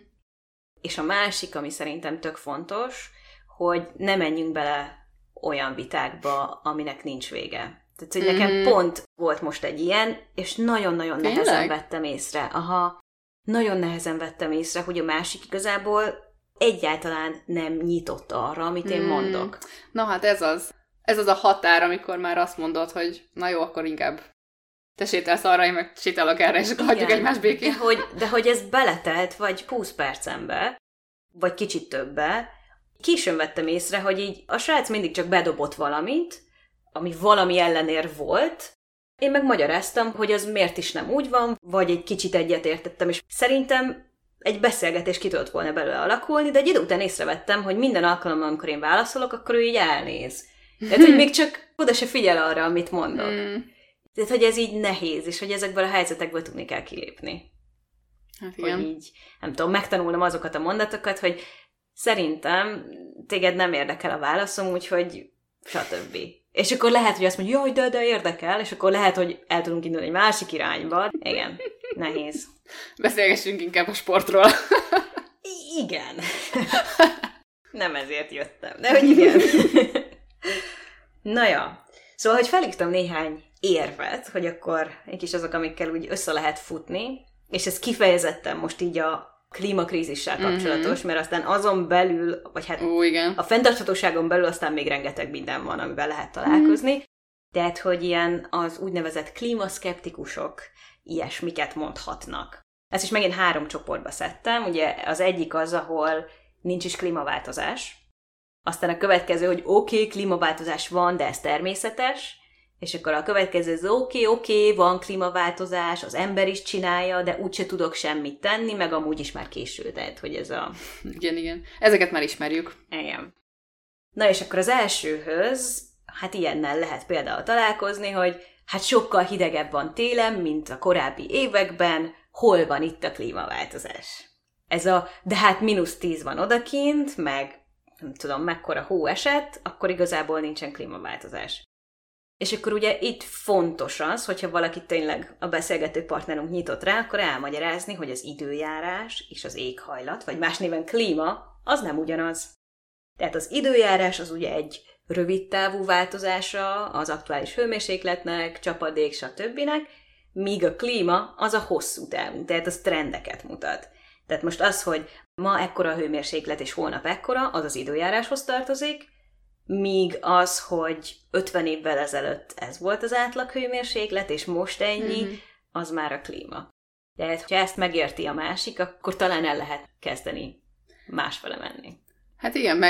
És a másik, ami szerintem tök fontos, hogy ne menjünk bele olyan vitákba, aminek nincs vége. Tehát, hogy nekem uh-huh. pont volt most egy ilyen, és nagyon-nagyon Tényleg? nehezen vettem észre. Aha, nagyon nehezen vettem észre, hogy a másik igazából egyáltalán nem nyitott arra, amit én mondok. Hmm. Na hát ez az. Ez az a határ, amikor már azt mondod, hogy na jó, akkor inkább te sétálsz arra, én meg sétálok erre, és akkor hagyjuk egymást békén. De hogy, de hogy ez beletelt, vagy húsz percembe, vagy kicsit többe, későn vettem észre, hogy így a srác mindig csak bedobott valamit, ami valami ellenér volt, én meg magyaráztam, hogy az miért is nem úgy van, vagy egy kicsit egyetértettem, és szerintem egy beszélgetés ki tudott volna belőle alakulni, de egy idő után észrevettem, hogy minden alkalommal, amikor én válaszolok, akkor ő így elnéz. Tehát, hogy még csak oda se figyel arra, amit mondok. Mm. Tehát, hogy ez így nehéz, és hogy ezekből a helyzetekből tudni kell kilépni. Hát igen. Hogy így, nem tudom, megtanulnom azokat a mondatokat, hogy szerintem téged nem érdekel a válaszom, úgyhogy stb. És akkor lehet, hogy azt mondja, jaj, de, de érdekel, és akkor lehet, hogy el tudunk indulni egy másik irányba. Igen, nehéz. Beszélgessünk inkább a sportról. I- igen. Nem ezért jöttem, de hogy igen. Na ja, szóval, hogy felírtam néhány érvet, hogy akkor egy kis azok, amikkel úgy össze lehet futni, és ez kifejezetten most így a klímakrízissel kapcsolatos, mm-hmm. mert aztán azon belül, vagy hát Ó, igen. a fenntarthatóságon belül aztán még rengeteg minden van, amivel lehet találkozni. Mm. Tehát, hogy ilyen az úgynevezett klímaszkeptikusok ilyesmiket mondhatnak. Ezt is megint három csoportba szedtem. Ugye az egyik az, ahol nincs is klímaváltozás. Aztán a következő, hogy oké, okay, klímaváltozás van, de ez természetes. És akkor a következő az oké, okay, oké, okay, van klímaváltozás, az ember is csinálja, de úgyse tudok semmit tenni, meg amúgy is már késő, tehát hogy ez a... Igen, igen. Ezeket már ismerjük. Igen. Na és akkor az elsőhöz, hát ilyennel lehet például találkozni, hogy hát sokkal hidegebb van télen, mint a korábbi években, hol van itt a klímaváltozás? Ez a, de hát mínusz tíz van odakint, meg nem tudom, mekkora hó esett, akkor igazából nincsen klímaváltozás. És akkor ugye itt fontos az, hogyha valaki tényleg a beszélgető partnerünk nyitott rá, akkor elmagyarázni, hogy az időjárás és az éghajlat, vagy más néven klíma, az nem ugyanaz. Tehát az időjárás az ugye egy rövidtávú változása az aktuális hőmérsékletnek, csapadék, stb., míg a klíma az a hosszú távú, tehát az trendeket mutat. Tehát most az, hogy ma ekkora a hőmérséklet és holnap ekkora, az az időjáráshoz tartozik, míg az, hogy ötven évvel ezelőtt ez volt az átlag hőmérséklet, és most ennyi, mm-hmm. az már a klíma. Tehát, ha ezt megérti a másik, akkor talán el lehet kezdeni másfele menni. Hát igen, meg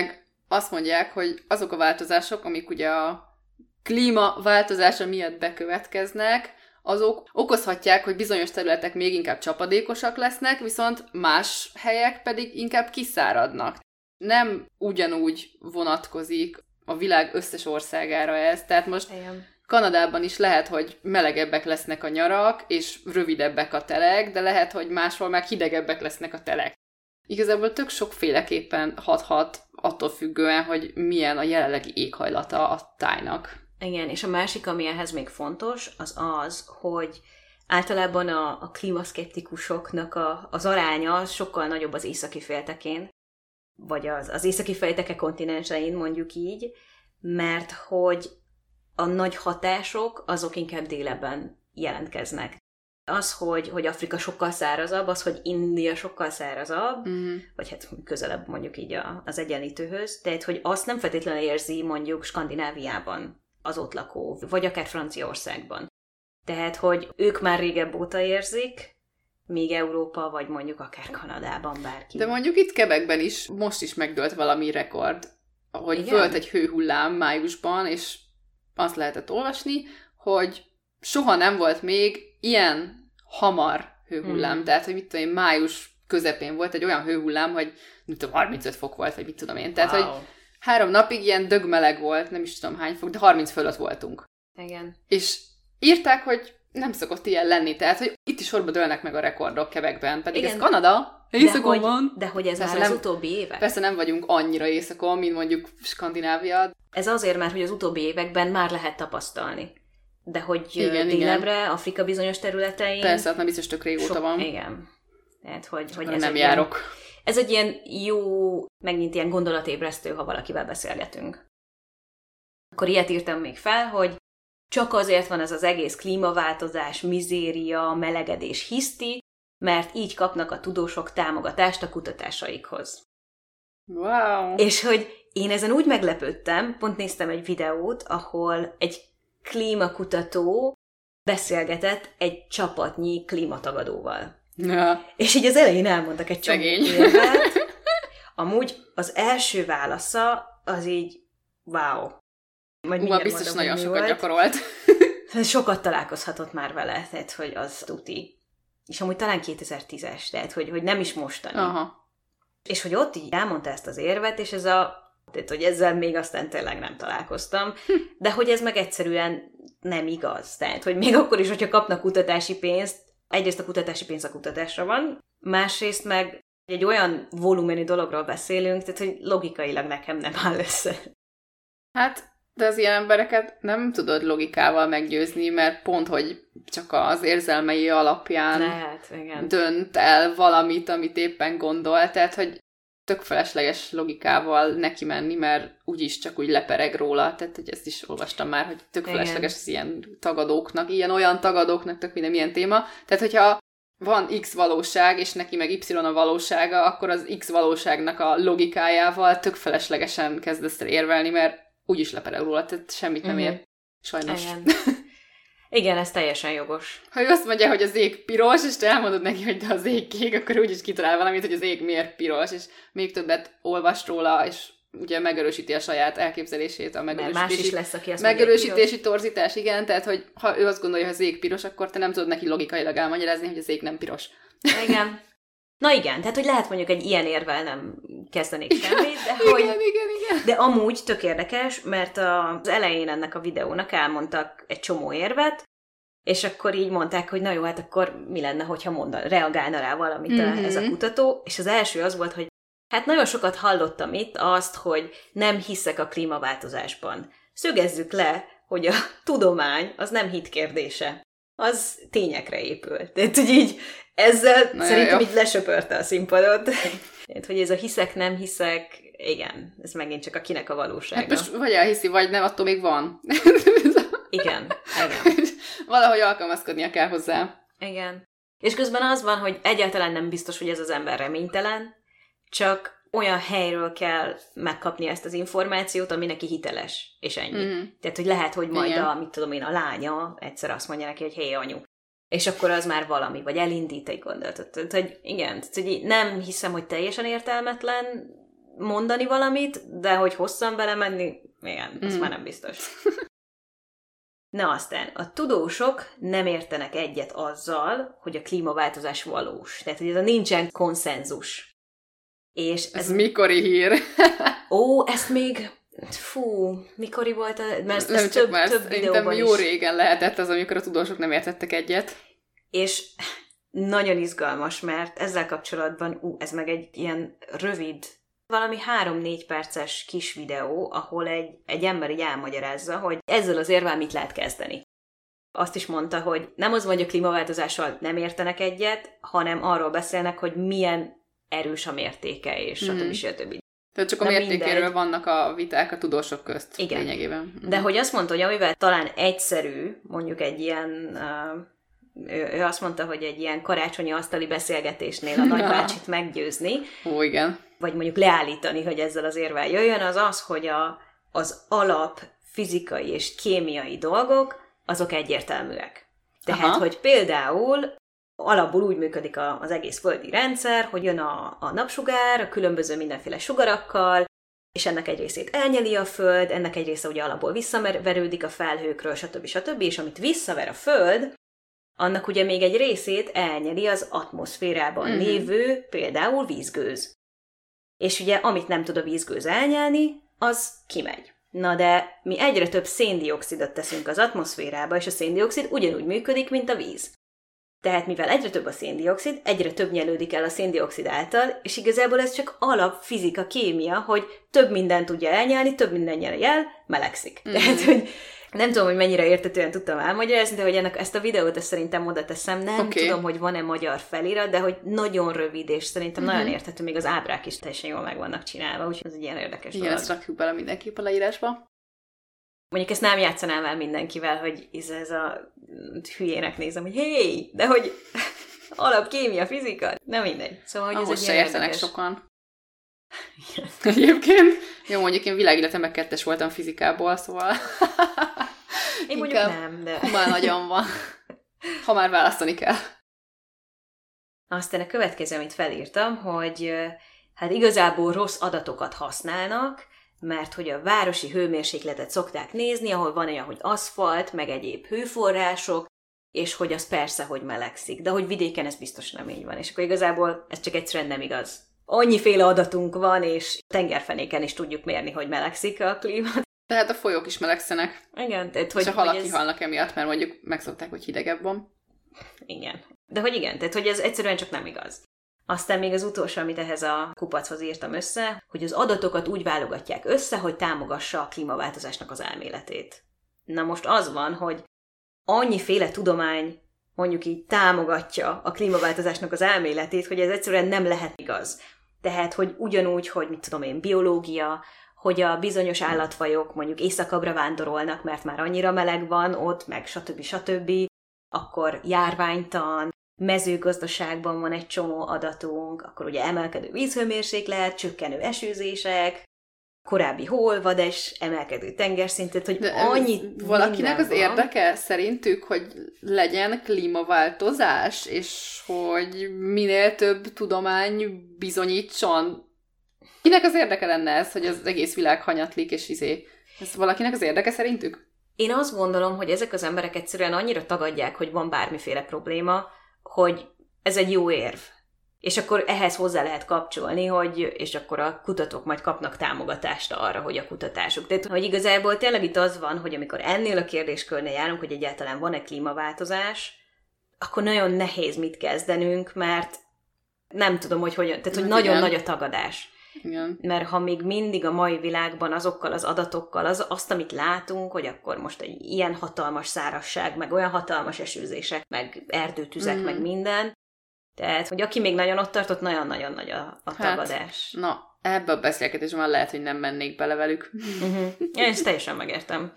azt mondják, hogy azok a változások, amik ugye a klímaváltozása miatt bekövetkeznek, azok okozhatják, hogy bizonyos területek még inkább csapadékosak lesznek, viszont más helyek pedig inkább kiszáradnak. Nem ugyanúgy vonatkozik a világ összes országára ez. Tehát most Igen. Kanadában is lehet, hogy melegebbek lesznek a nyarak, és rövidebbek a telek, de lehet, hogy máshol meg hidegebbek lesznek a telek. Igazából tök sokféleképpen hathat attól függően, hogy milyen a jelenlegi éghajlata a tájnak. Igen, és a másik, ami ehhez még fontos, az az, hogy általában a, a klímaszkeptikusoknak a, az aránya sokkal nagyobb az északi féltekén, vagy az, az északi félteke kontinensein, mondjuk így, mert hogy a nagy hatások azok inkább délebben jelentkeznek. Az, hogy, hogy Afrika sokkal szárazabb, az, hogy India sokkal szárazabb, mm. vagy hát közelebb mondjuk így a, az egyenlítőhöz, tehát hogy azt nem feltétlenül érzi mondjuk Skandináviában az ott lakó, vagy akár Franciaországban. Tehát, hogy ők már régebb óta érzik, míg Európa, vagy mondjuk akár Kanadában bárki. De mondjuk itt Quebecben is most is megdőlt valami rekord, hogy Igen? volt egy hőhullám májusban, és azt lehetett olvasni, hogy soha nem volt még ilyen hamar hőhullám. Hmm. Tehát, hogy mit tudom én, május közepén volt egy olyan hőhullám, hogy mit tudom, harmincöt fok volt, vagy mit tudom én. Tehát, wow. hogy három napig ilyen dögmeleg volt, nem is tudom hány fok, de harminc fölött voltunk. Igen. És írták, hogy nem szokott ilyen lenni, tehát, hogy itt is sorba dőlnek meg a rekordok Quebecben, pedig igen. Ez Kanada, északon van. De hogy ez persze már nem, az utóbbi évek. Persze nem vagyunk annyira északon, mint mondjuk Skandinávia. Ez azért már, hogy az utóbbi években már lehet tapasztalni. De hogy igen, délebre, igen. Afrika bizonyos területein... Persze, hát már biztos tök régóta sok, van. Igen. Tehát, hogy, hogy ez nem járok. Ilyen, ez egy ilyen jó, megint ilyen gondolatébresztő, ha valakivel beszélgetünk. Akkor ilyet írtam még fel, hogy csak azért van ez az egész klímaváltozás, mizéria, melegedés hiszti, mert így kapnak a tudósok támogatást a kutatásaikhoz. Wow! És hogy én ezen úgy meglepődtem, pont néztem egy videót, ahol egy klímakutató beszélgetett egy csapatnyi klímatagadóval. Ja. És így az elején elmondtak egy csomó érvet. Amúgy az első válasza az így wow. Majd Húha, biztos mondom, nagyon sokat volt. Gyakorolt. Sokat találkozhatott már vele, tehát hogy az tuti. És amúgy talán kétezer-tízes, tehát hogy, hogy nem is mostani. Aha. És hogy ott így elmondta ezt az érvet, és ez a tehát, hogy ezzel még aztán tényleg nem találkoztam, de hogy ez meg egyszerűen nem igaz. Tehát, hogy még akkor is, hogyha kapnak kutatási pénzt, egyrészt a kutatási pénz a kutatásra van, másrészt meg egy olyan volumenű dologról beszélünk, tehát, hogy logikailag nekem nem áll össze. Hát, de az ilyen embereket nem tudod logikával meggyőzni, mert pont, hogy csak az érzelmei alapján Lehet, igen. dönt el valamit, amit éppen gondol, tehát, hogy tök felesleges logikával neki menni, mert úgyis csak úgy lepereg róla, tehát hogy ezt is olvastam már, hogy tök igen. felesleges az ilyen tagadóknak, ilyen-olyan tagadóknak, tök minden milyen téma. Tehát, hogyha van X valóság, és neki meg Y a valósága, akkor az X valóságnak a logikájával tök feleslegesen kezdesz el érvelni, mert úgyis lepereg róla, tehát semmit nem ér. Sajnos. Igen. Igen, ez teljesen jogos. Ha ő azt mondja, hogy az ég piros, és te elmondod neki, hogy de az ég kék, akkor úgyis kitalál valamit, hogy az ég miért piros, és még többet olvas róla, és ugye megerősíti a saját elképzelését, a megerősítési, más is lesz, aki azt megerősítési torzítás, igen, tehát, hogy ha ő azt gondolja, hogy az ég piros, akkor te nem tudod neki logikailag elmagyarázni, hogy az ég nem piros. Igen. Na igen, tehát, hogy lehet mondjuk egy ilyen érvel nem kezdenék igen, semmit, de igen, hogy... Igen, igen, igen. De amúgy tök érdekes, mert az elején ennek a videónak elmondtak egy csomó érvet, és akkor így mondták, hogy na jó, hát akkor mi lenne, hogyha mondan, reagálna rá valamit mm-hmm. ez a kutató, és az első az volt, hogy hát nagyon sokat hallottam itt azt, hogy nem hiszek a klímaváltozásban. Szögezzük le, hogy a tudomány az nem hit kérdése. Az tényekre épül. Tehát, hogy így ezzel na szerintem jó. Így lesöpörte a színpadot. Tehát, hogy ez a hiszek, nem hiszek, igen, ez megint csak a kinek a valósága. Hát most vagy elhiszi, vagy nem, attól még van. Igen, igen. Valahogy alkalmazkodnia kell hozzá. Igen. És közben az van, hogy egyáltalán nem biztos, hogy ez az ember reménytelen, csak olyan helyről kell megkapni ezt az információt, ami neki hiteles, és ennyi. Mm. Tehát, hogy lehet, hogy majd igen. a, mit tudom én, a lánya egyszer azt mondja neki, hogy hé, anyu. És akkor az már valami, vagy elindít egy gondolatot. Tehát, hogy igen, tehát, hogy nem hiszem, hogy teljesen értelmetlen, mondani valamit, de hogy hosszan belemenni, igen, ez mm. már nem biztos. Na aztán, a tudósok nem értenek egyet azzal, hogy a klímaváltozás valós. Tehát, hogy ez a nincsen konszenzus. És ez, ez mikori hír? Ó, ezt még... Fú, mikori volt? A... Mert ezt, nem ezt csak több, már, több szerintem jó is. Régen lehetett az, amikor a tudósok nem értettek egyet. És nagyon izgalmas, mert ezzel kapcsolatban, ú, ez meg egy ilyen rövid, valami három-négy perces kis videó, ahol egy, egy ember így elmagyarázza, hogy ezzel az érvel mit lehet kezdeni. Azt is mondta, hogy nem az van, hogy a klímaváltozással nem értenek egyet, hanem arról beszélnek, hogy milyen erős a mértéke, és mm. stb. stb. Tehát csak a mértékéről vannak a viták a tudósok közt. Igen. Lényegében. De hogy azt mondta, hogy amivel talán egyszerű, mondjuk egy ilyen, uh, ő, ő azt mondta, hogy egy ilyen karácsonyi asztali beszélgetésnél a nagybácsit meggyőzni, ó, igen. vagy mondjuk leállítani, hogy ezzel az érvel jöjjön, az az, hogy a, az alap fizikai és kémiai dolgok, azok egyértelműek. Tehát, aha. hogy például alapból úgy működik a, az egész földi rendszer, hogy jön a, a napsugár, a különböző mindenféle sugarakkal, és ennek egy részét elnyeli a Föld, ennek egy része ugye alapból visszaverődik a felhőkről, stb. stb. És amit visszaver a Föld, annak ugye még egy részét elnyeli az atmoszférában mm-hmm. lévő, például vízgőz. És ugye amit nem tud a vízgőz elnyelni, az kimegy. Na de mi egyre több széndioxidot teszünk az atmoszférába, és a széndioxid ugyanúgy működik, mint a víz. Tehát mivel egyre több a széndioxid, egyre több nyelődik el a széndioxid által, és igazából ez csak alap fizika, kémia, hogy több mindent tudja elnyelni, több minden nyel el, melegszik. Mm. Tehát, hogy nem tudom, hogy mennyire értetően tudtam elmagyarázni, de hogy ennek ezt a videót ezt szerintem oda teszem, nem okay. tudom, hogy van-e magyar felirat, de hogy nagyon rövid, és szerintem mm-hmm. nagyon érthető, még az ábrák is teljesen jól meg vannak csinálva, úgyhogy ez egy ilyen érdekes igen, dolog. Ezt rakjuk bele mindenképp a leírásba. Mondjuk ezt nem játszanám el mindenkivel, hogy ez, ez a hülyének nézem, hogy hé, de hogy alapkémia, fizika, nem mindegy. Szóval, hogy ahhoz ez egy se ilyen értenek érdekes. sokan. Egyébként. Jó, mondjuk én világéletemben kettes voltam fizikából, szóval... Én mondjuk nem, de... Humán nagyon van. Ha már választani kell. Aztán a következő, amit felírtam, hogy hát igazából rossz adatokat használnak, mert hogy a városi hőmérsékletet szokták nézni, ahol van olyan, hogy aszfalt, meg egyéb hőforrások, és hogy az persze, hogy melegszik, de hogy vidéken ez biztos nem így van. És akkor igazából ez csak egyszerűen nem igaz. Annyiféle adatunk van, és tengerfenéken is tudjuk mérni, hogy melegszik a klíma. Tehát a folyók is melegszenek. Igen. Tehát, hogy, és a halak hogy ez... kihalnak emiatt, mert mondjuk megszokták, hogy hidegebb van. Igen. De hogy igen, tehát hogy ez egyszerűen csak nem igaz. Aztán még az utolsó, amit ehhez a kupachoz írtam össze, hogy az adatokat úgy válogatják össze, hogy támogassa a klímaváltozásnak az elméletét. Na most az van, hogy annyiféle tudomány mondjuk így támogatja a klímaváltozásnak az elméletét, hogy ez egyszerűen nem lehet igaz. Tehát, hogy ugyanúgy, hogy mit tudom én, biológia, hogy a bizonyos állatfajok mondjuk északabbra vándorolnak, mert már annyira meleg van ott, meg stb. stb., akkor járványtan, mezőgazdaságban van egy csomó adatunk, akkor ugye emelkedő vízhőmérséklet, csökkenő esőzések, korábbi hóolvadás, emelkedő tengerszint, hogy de annyi valakinek az van. Érdeke szerintük, hogy legyen klímaváltozás, és hogy minél több tudomány bizonyítson. Kinek az érdeke lenne ez, hogy az egész világ hanyatlik, és izé? Ez valakinek az érdeke szerintük? Én azt gondolom, hogy ezek az emberek egyszerűen annyira tagadják, hogy van bármiféle probléma, hogy ez egy jó érv. És akkor ehhez hozzá lehet kapcsolni, hogy, és akkor a kutatók majd kapnak támogatást arra, hogy a kutatásuk. Tehát, hogy igazából tényleg itt az van, hogy amikor ennél a kérdéskörnél járunk, hogy egyáltalán van-e klímaváltozás, akkor nagyon nehéz mit kezdenünk, mert nem tudom, hogy hogyan, tehát, hogy hát nagyon igen. nagy a tagadás. Igen. Mert ha még mindig a mai világban azokkal az adatokkal, az, azt, amit látunk, hogy akkor most egy ilyen hatalmas szárazság, meg olyan hatalmas esőzések, meg erdőtüzek, mm. meg minden, tehát, hogy aki még nagyon ott tartott, nagyon-nagyon nagy a, a hát, tagadás. Na, ebbe a beszélgetésben lehet, hogy nem mennék bele velük. Uh-huh. Én ezt teljesen megértem.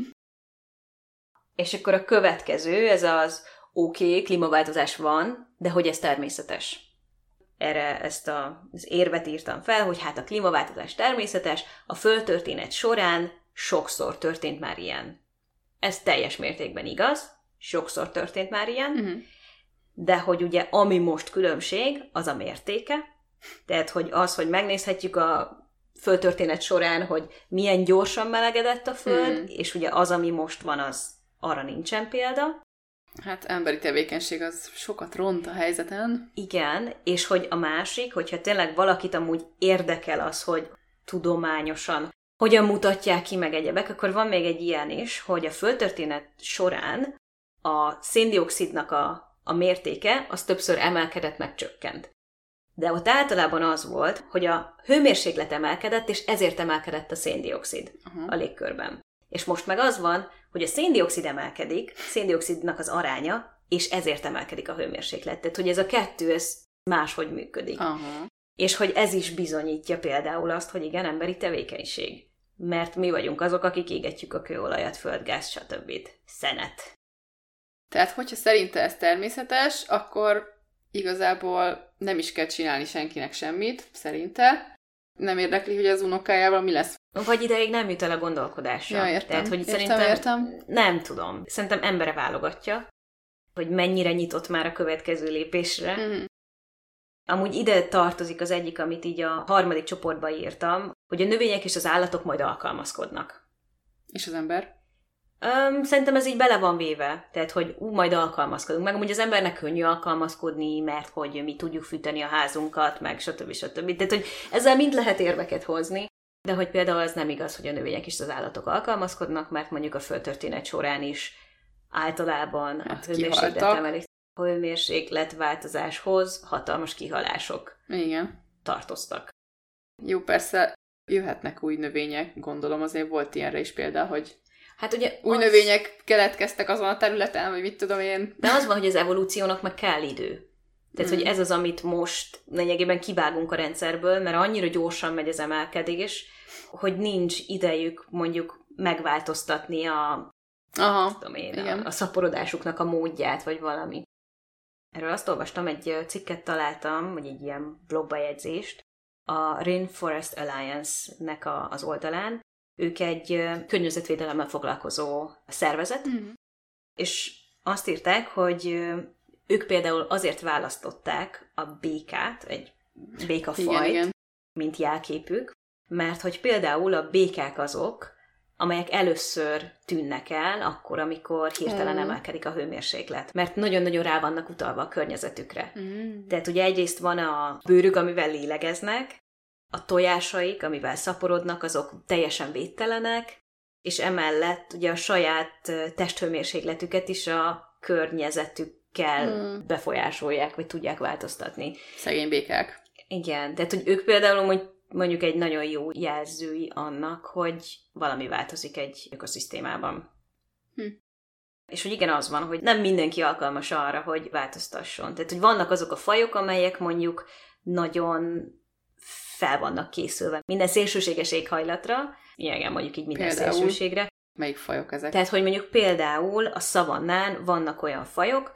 És akkor a következő, ez az oké, okay, klímaváltozás van, de hogy ez természetes. Erre ezt a, az érvet írtam fel, hogy hát a klímaváltozás természetes, a földtörténet során sokszor történt már ilyen. Ez teljes mértékben igaz, sokszor történt már ilyen, uh-huh. de hogy ugye ami most különbség, az a mértéke, tehát hogy az, hogy megnézhetjük a földtörténet során, hogy milyen gyorsan melegedett a Föld, Mm. és ugye az, ami most van, az arra nincsen példa. Hát emberi tevékenység az sokat ront a helyzeten. Igen, és hogy a másik, hogyha tényleg valakit amúgy érdekel az, hogy tudományosan hogyan mutatják ki meg egyebek, akkor van még egy ilyen is, hogy a földtörténet során a széndioxidnak a, a mértéke az többször emelkedett, meg csökkent. De ott általában az volt, hogy a hőmérséklet emelkedett, és ezért emelkedett a széndioxid Uh-huh. a légkörben. És most meg az van, hogy a széndioxid emelkedik, a széndioxidnak az aránya, és ezért emelkedik a hőmérséklet. Tehát, hogy ez a kettő, ez máshogy működik. Aha. És hogy ez is bizonyítja például azt, hogy igen, emberi tevékenység. Mert mi vagyunk azok, akik égetjük a kőolajat, földgáz, stb. Szenet. Tehát, hogyha szerinte ez természetes, akkor igazából nem is kell csinálni senkinek semmit, szerinte. Nem érdekli, hogy az unokájával mi lesz. Vagy ideig nem jut el a gondolkodásra. Ja, értem. Tehát, hogy Értem, szerintem értem. nem tudom. Szerintem embere válogatja, hogy mennyire nyitott már a következő lépésre. Mm. Amúgy ide tartozik az egyik, amit így a harmadik csoportba írtam, hogy a növények és az állatok majd alkalmazkodnak. És az ember? Um, szerintem ez így bele van véve, tehát, hogy ú, majd alkalmazkodunk. Meg amúgy az embernek könnyű alkalmazkodni, mert hogy mi tudjuk fűteni a házunkat, meg stb. stb. Tehát, hogy ezzel mind lehet érveket hozni, de hogy például az nem igaz, hogy a növények és az állatok alkalmazkodnak, mert mondjuk a földtörténet során is általában Hát a hőmérséklet kihaltak. emelik. A hőmérséklet változáshoz hatalmas kihalások Igen. tartoztak. Jó, persze jöhetnek új növények, gondolom azért volt ilyenre is példa, hogy Hát ugye új az... növények keletkeztek azon a területen, vagy mit tudom én. De az van, hogy az evolúciónak meg kell idő. Tehát, Mm. hogy ez az, amit most lényegében kivágunk a rendszerből, mert annyira gyorsan megy az emelkedés, hogy nincs idejük mondjuk megváltoztatni a, Aha, tudom én, igen. a, a szaporodásuknak a módját, vagy valami. Erről azt olvastam, egy cikket találtam, vagy egy ilyen blogbejegyzést, a Rainforest Alliance-nek a, az oldalán. Ők egy ö, környezetvédelemmel foglalkozó szervezet, Mm. és azt írták, hogy ö, ők például azért választották a békát, egy békafajt, Igen, igen. mint jelképük, mert hogy például a békák azok, amelyek először tűnnek el, akkor, amikor hirtelen Mm. emelkedik a hőmérséklet. Mert nagyon-nagyon rá vannak utalva a környezetükre. Mm. Tehát ugye egyrészt van a bőrük, amivel lélegeznek, a tojásaik, amivel szaporodnak, azok teljesen védtelenek, és emellett ugye a saját ö, testhőmérsékletüket is a környezetükkel Mm. befolyásolják, vagy tudják változtatni. Szegény békák. Igen, tehát hogy ők például mondjuk, mondjuk egy nagyon jó jelzői annak, hogy valami változik egy ökoszisztémában. Hm. És hogy igen, az van, hogy nem mindenki alkalmas arra, hogy változtasson. Tehát, hogy vannak azok a fajok, amelyek mondjuk nagyon fel vannak készülve minden szélsőséges éghajlatra, igen, mondjuk így minden Például? szélsőségre. Melyik fajok ezek? Tehát, hogy mondjuk például a szavannán vannak olyan fajok,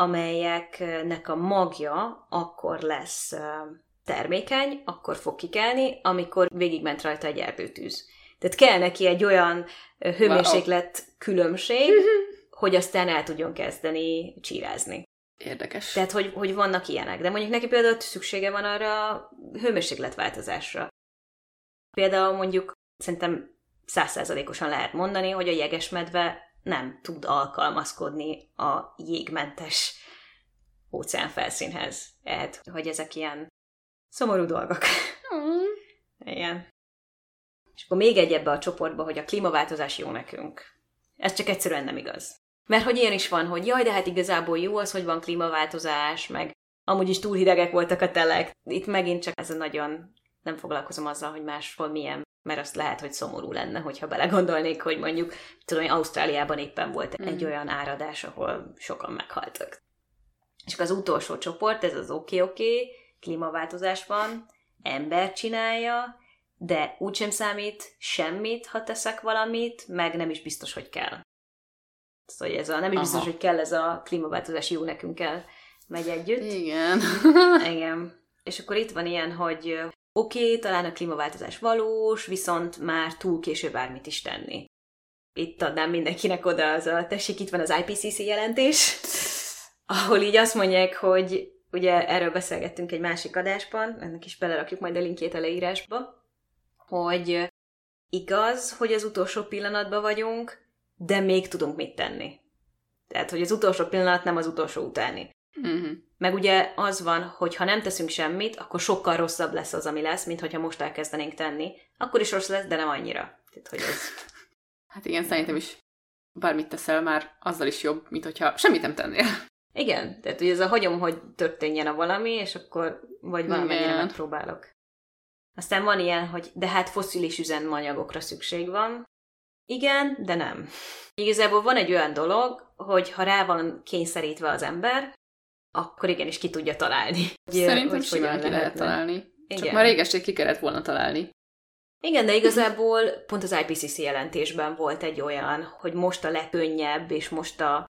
amelyeknek a magja akkor lesz ö, termékeny, akkor fog kikelni, amikor végigment rajta egy erdőtűz. Tehát kell neki egy olyan ö, hőmérséklet különbség, hogy aztán el tudjon kezdeni csírázni. Érdekes. Tehát, hogy, hogy vannak ilyenek. De mondjuk neki például szüksége van arra a hőmérsékletváltozásra. Például mondjuk szerintem száz százalékosan lehet mondani, hogy a jegesmedve nem tud alkalmazkodni a jégmentes óceánfelszínhez. Hát, hogy ezek ilyen szomorú dolgok. Mm. Igen. És akkor még egy ebbe a csoportba, hogy a klímaváltozás jó nekünk. Ez csak egyszerűen nem igaz. Mert hogy ilyen is van, hogy jaj, de hát igazából jó az, hogy van klímaváltozás, meg amúgy is túl hidegek voltak a telek. Itt megint csak ez a nagyon nem foglalkozom azzal, hogy máshol milyen, mert azt lehet, hogy szomorú lenne, hogyha belegondolnék, hogy mondjuk, tudom, hogy Ausztráliában éppen volt mm. egy olyan áradás, ahol sokan meghaltak. És az utolsó csoport, ez az oké-oké, okay, okay, klímaváltozás van, ember csinálja, de úgysem számít semmit, ha teszek valamit, meg nem is biztos, hogy kell. Szóval ez a, nem is biztos, Aha. hogy kell ez a klímaváltozás, jó nekünk kell, megy együtt. Igen. Igen. És akkor itt van ilyen, hogy oké, okay, talán a klímaváltozás valós, viszont már túl késő bármit is tenni. Itt adnám mindenkinek oda az a, tessék, itt van az I P C C jelentés, ahol így azt mondják, hogy ugye erről beszélgettünk egy másik adásban, ennek is belerakjuk majd a linkjét a leírásba, hogy igaz, hogy az utolsó pillanatban vagyunk, de még tudunk mit tenni. Tehát, hogy az utolsó pillanat nem az utolsó utáni. Uh-huh. Meg ugye az van, hogy ha nem teszünk semmit, akkor sokkal rosszabb lesz az, ami lesz, mint hogyha most elkezdenénk tenni. Akkor is rossz lesz, de nem annyira. Tehát, hogy ez... Hát igen, szerintem is bármit teszel már, azzal is jobb, mint hogyha semmit nem tennél. Igen, tehát ugye ez a hagyom, hogy történjen a valami, és akkor vagy valamennyire megpróbálok. Aztán van ilyen, hogy de hát fosszilis üzemanyagokra szükség van. Igen, de nem. Igazából van egy olyan dolog, hogy ha rá van kényszerítve az ember, akkor igenis ki tudja találni. Szerintem hogy simán ki lehet találni. Igen. Csak már régeség ki kellett volna találni. Igen, de igazából pont az I P C C jelentésben volt egy olyan, hogy most a legkönnyebb, és most a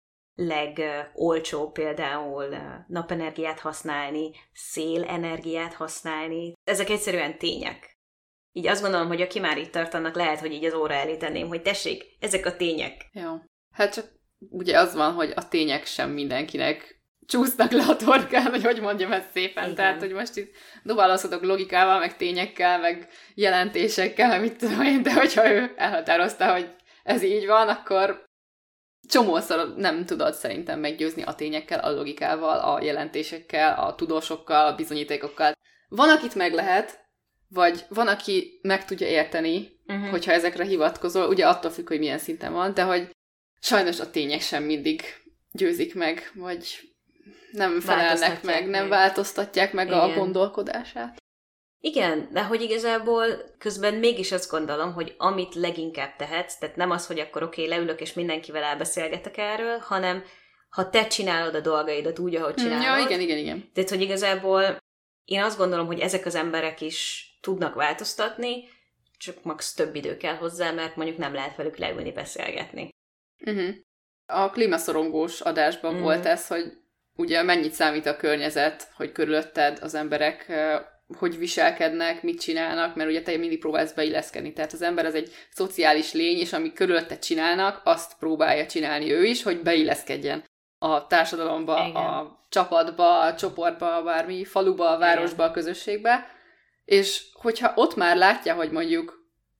legolcsóbb például napenergiát használni, szélenergiát használni. Ezek egyszerűen tények. Így azt gondolom, hogy aki már itt tart, annak lehet, hogy így az óra elé tenném, hogy tessék, ezek a tények. Jó. Hát csak ugye az van, hogy a tények sem mindenkinek csúsznak le a torkán, hogy hogy mondjam ezt szépen. Igen. Tehát, hogy most itt dobálózhatok logikával, meg tényekkel, meg jelentésekkel, meg mit tudom én, de hogyha ő elhatározta, hogy ez így van, akkor csomószor nem tudod szerintem meggyőzni a tényekkel, a logikával, a jelentésekkel, a tudósokkal, a bizonyítékokkal. Van, akit meg lehet, vagy van, aki meg tudja érteni, uh-huh. hogyha ezekre hivatkozol, ugye attól függ, hogy milyen szinten van, de hogy sajnos a tények sem mindig győzik meg, vagy nem felelnek meg, nem változtatják meg. Igen. A gondolkodását. Igen, de hogy igazából közben mégis azt gondolom, hogy amit leginkább tehetsz, tehát nem az, hogy akkor oké, okay, leülök és mindenkivel elbeszélgetek erről, hanem ha te csinálod a dolgaidat úgy, ahogy csinálod. Ja, igen, igen, igen. Tehát, hogy igazából én azt gondolom, hogy ezek az emberek is tudnak változtatni, csak max több idő kell hozzá, mert mondjuk nem lehet velük leülni beszélgetni. Uh-huh. A klímaszorongós adásban uh-huh. volt ez, hogy ugye mennyit számít a környezet, hogy körülötted az emberek hogy viselkednek, mit csinálnak, mert ugye te mindig próbálsz beilleszkedni. Tehát az ember az egy szociális lény, és ami körülötted csinálnak, azt próbálja csinálni ő is, hogy beilleszkedjen a társadalomba, igen. a csapatba, a csoportba, bármi, faluba, a városba, a közösségbe. És hogyha ott már látja, hogy mondjuk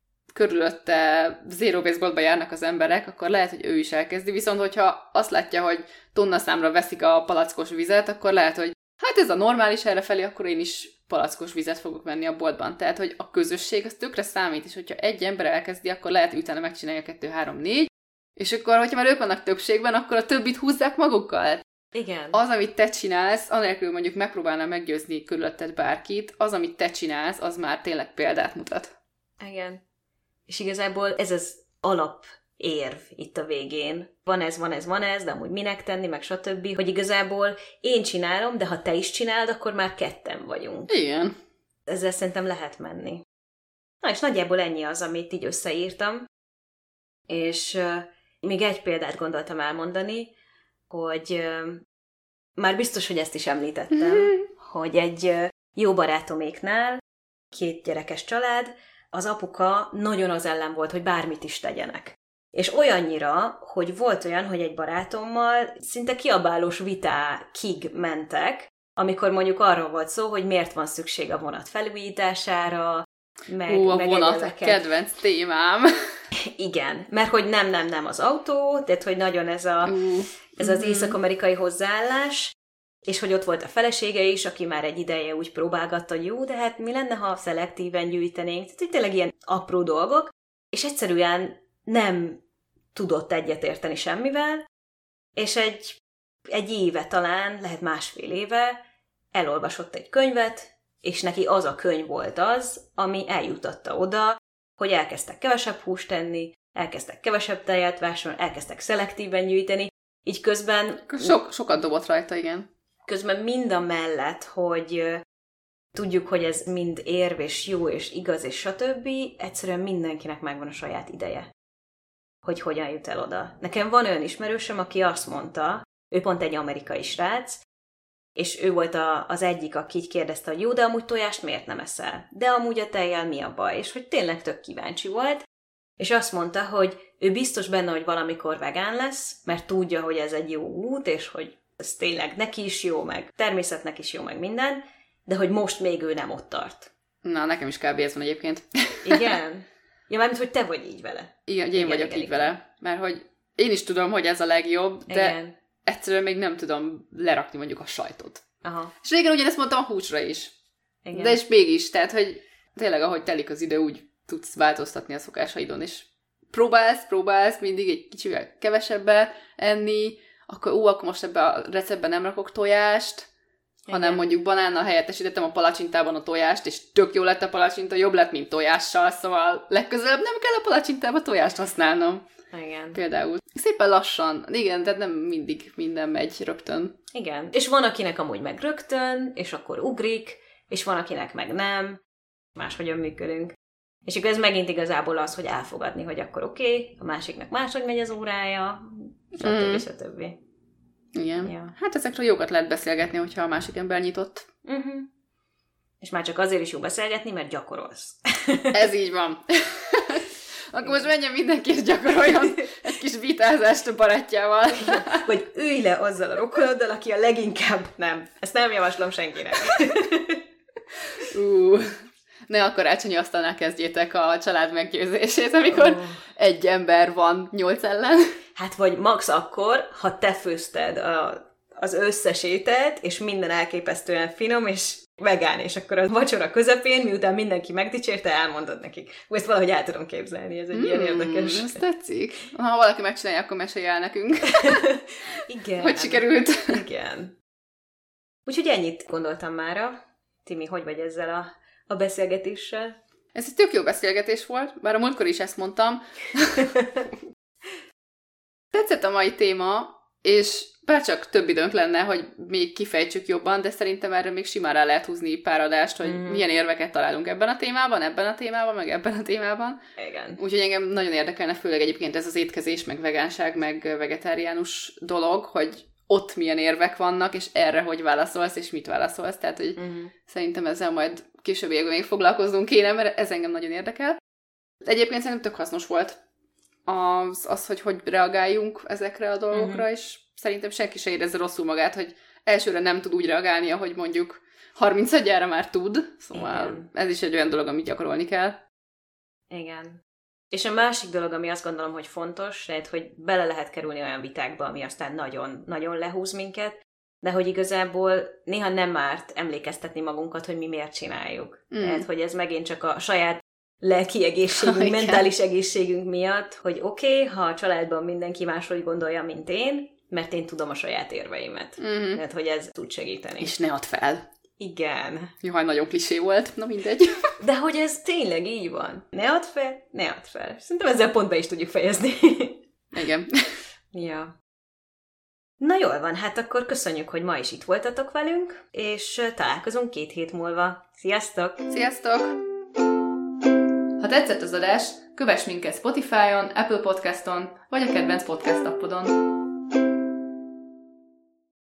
körülötte zero waste-boltba járnak az emberek, akkor lehet, hogy ő is elkezdi. Viszont hogyha azt látja, hogy tonna számra veszik a palackos vizet, akkor lehet, hogy hát ez a normális errefelé, akkor én is palackos vizet fogok venni a boltban. Tehát, hogy a közösség az tökre számít, és hogyha egy ember elkezdi, akkor lehet, hogy utána megcsinálja kettő, három, négy, és akkor, hogyha már ők vannak többségben, akkor a többit húzzák magukkal. Igen. Az, amit te csinálsz, anélkül mondjuk megpróbálnál meggyőzni körülötted bárkit, az, amit te csinálsz, az már tényleg példát mutat. Igen. És igazából ez az alapérv itt a végén. Van ez, van ez, van ez, de amúgy minek tenni, meg stb. Hogy igazából én csinálom, de ha te is csinálod, akkor már ketten vagyunk. Igen. Ezzel szerintem lehet menni. Na és nagyjából ennyi az, amit így összeírtam. És uh, még egy példát gondoltam elmondani, hogy uh, már biztos, hogy ezt is említettem, hogy egy uh, jó barátoméknál, két gyerekes család, az apuka nagyon az ellen volt, hogy bármit is tegyenek. És olyannyira, hogy volt olyan, hogy egy barátommal szinte kiabálós vitákig mentek, amikor mondjuk arról volt szó, hogy miért van szükség a vonat felújítására, meg, Hú, a meg vonat egyebeket. Kedvenc témám. Igen, mert hogy nem, nem, nem az autó, tehát hogy nagyon ez, a, uh, ez az észak-amerikai hozzáállás, és hogy ott volt a felesége is, aki már egy ideje úgy próbálgatta, hogy jó, de hát mi lenne, ha szelektíven gyűjtenénk, tehát hogy tényleg ilyen apró dolgok, és egyszerűen nem tudott egyetérteni semmivel, és egy, egy éve talán, lehet másfél éve elolvasott egy könyvet, és neki az a könyv volt az, ami eljutatta oda, hogy elkezdtek kevesebb húst tenni, elkezdtek kevesebb tejet vásárolni, elkezdtek szelektíven gyűjteni, így közben... Sok, sokat dobott rajta, igen. Közben mind a mellett, hogy tudjuk, hogy ez mind érv, és jó, és igaz, és stb., egyszerűen mindenkinek megvan a saját ideje, hogy hogyan jut el oda. Nekem van olyan ismerősöm, aki azt mondta, ő pont egy amerikai srác, és ő volt a, az egyik, aki így kérdezte, hogy jó, de amúgy tojást miért nem eszel? De amúgy a tejjel mi a baj? És hogy tényleg tök kíváncsi volt, és azt mondta, hogy ő biztos benne, hogy valamikor vegán lesz, mert tudja, hogy ez egy jó út, és hogy ez tényleg neki is jó, meg természetnek is jó, meg minden, de hogy most még ő nem ott tart. Na, nekem is kb. Ez van egyébként. Igen? Ja, mármint, hogy te vagy így vele. Igen, hogy én igen, vagyok igen, így igen. vele. Mert hogy én is tudom, hogy ez a legjobb, de Igen. egyszerűen még nem tudom lerakni mondjuk a sajtot. Aha. És régen ugyanezt mondtam a húsra is. Igen. De és mégis, tehát, hogy tényleg, ahogy telik az idő, úgy tudsz változtatni a szokásaidon, és próbálsz, próbálsz mindig egy kicsivel kevesebbet enni, akkor ú, akkor most ebbe a receptben nem rakok tojást, igen. hanem mondjuk banánnal helyettesítettem a palacsintában a tojást, és tök jó lett a palacsinta, jobb lett, mint tojással, szóval legközelebb nem kell a palacsintába tojást használnom. Igen. Például. Szépen lassan. Igen, tehát nem mindig minden megy rögtön. Igen. És van, akinek amúgy meg rögtön, és akkor ugrik, és van, akinek meg nem. Máshogyan működünk. És akkor ez megint igazából az, hogy elfogadni, hogy akkor oké, okay, a másiknak máshogy megy az órája, stb. Mm. stb. Igen. Ja. Hát ezekről jókat lehet beszélgetni, hogyha a másik ember nyitott. Uh-huh. És már csak azért is jó beszélgetni, mert gyakorolsz. Ez így van. Akkor most menjen mindenki és gyakoroljon egy kis vitázást a barátjával. Vagy ülj le azzal a rokonoddal, aki a leginkább nem. Ezt nem javaslom senkinek. Uh, ne a karácsonyi asztalnál kezdjétek a család meggyőzését, amikor oh. egy ember van nyolc ellen. Hát vagy max akkor, ha te főzted a, az összes ételt, és minden elképesztően finom, és vegán, és akkor a vacsora közepén, miután mindenki megdicsérte, elmondod nekik. Úgy ezt valahogy el tudom képzelni, ez egy mm, ilyen érdekes. Ez tetszik. Ha valaki megcsinálja, akkor mesélj el nekünk. Igen. Hogy sikerült. Igen. Úgyhogy ennyit gondoltam mára. Timi, hogy vagy ezzel a, a beszélgetéssel? Ez egy tök jó beszélgetés volt, bár a múltkor is ezt mondtam. Tetszett a mai téma, és bárcsak több időnk lenne, hogy még kifejtsük jobban, de szerintem erre még simán rá lehet húzni pár adást, hogy mm. milyen érveket találunk ebben a témában, ebben a témában, meg ebben a témában. Igen. Úgyhogy engem nagyon érdekelne, főleg egyébként ez az étkezés, meg vegánság, meg vegetáriánus dolog, hogy ott milyen érvek vannak, és erre hogy válaszolsz, és mit válaszolsz. Tehát, hogy mm. szerintem ezzel majd később még foglalkoznunk kéne, mert ez engem nagyon érdekel. Egyébként szerintem tök hasznos volt az, az hogy hogy reagáljunk ezekre a dolgokra, mm. és szerintem senki se érezze rosszul magát, hogy elsőre nem tud úgy reagálni, ahogy mondjuk harmincadjára már tud. Szóval igen. Ez is egy olyan dolog, amit gyakorolni kell. Igen. És a másik dolog, ami azt gondolom, hogy fontos, lehet, hogy bele lehet kerülni olyan vitákba, ami aztán nagyon, nagyon lehúz minket, de hogy igazából néha nem árt emlékeztetni magunkat, hogy mi miért csináljuk. Mm. Tehát, hogy ez megint csak a saját lelki egészségünk, oh, mentális egészségünk miatt, hogy oké, okay, ha a családban mindenki máshogy gondolja, mint én, mert én tudom a saját érveimet. Mm-hmm. Tehát, hogy ez tud segíteni. És ne add fel. Igen. Jaj, nagyon klisé volt. Na mindegy. De hogy ez tényleg így van. Ne add fel, ne add fel. Szerintem ezzel pont be is tudjuk fejezni. Igen. Ja. Na jól van, hát akkor köszönjük, hogy ma is itt voltatok velünk, és találkozunk két hét múlva. Sziasztok! Sziasztok! Ha tetszett az adás, kövess minket Spotify-on, Apple Podcaston, vagy a kedvenc podcast appodon.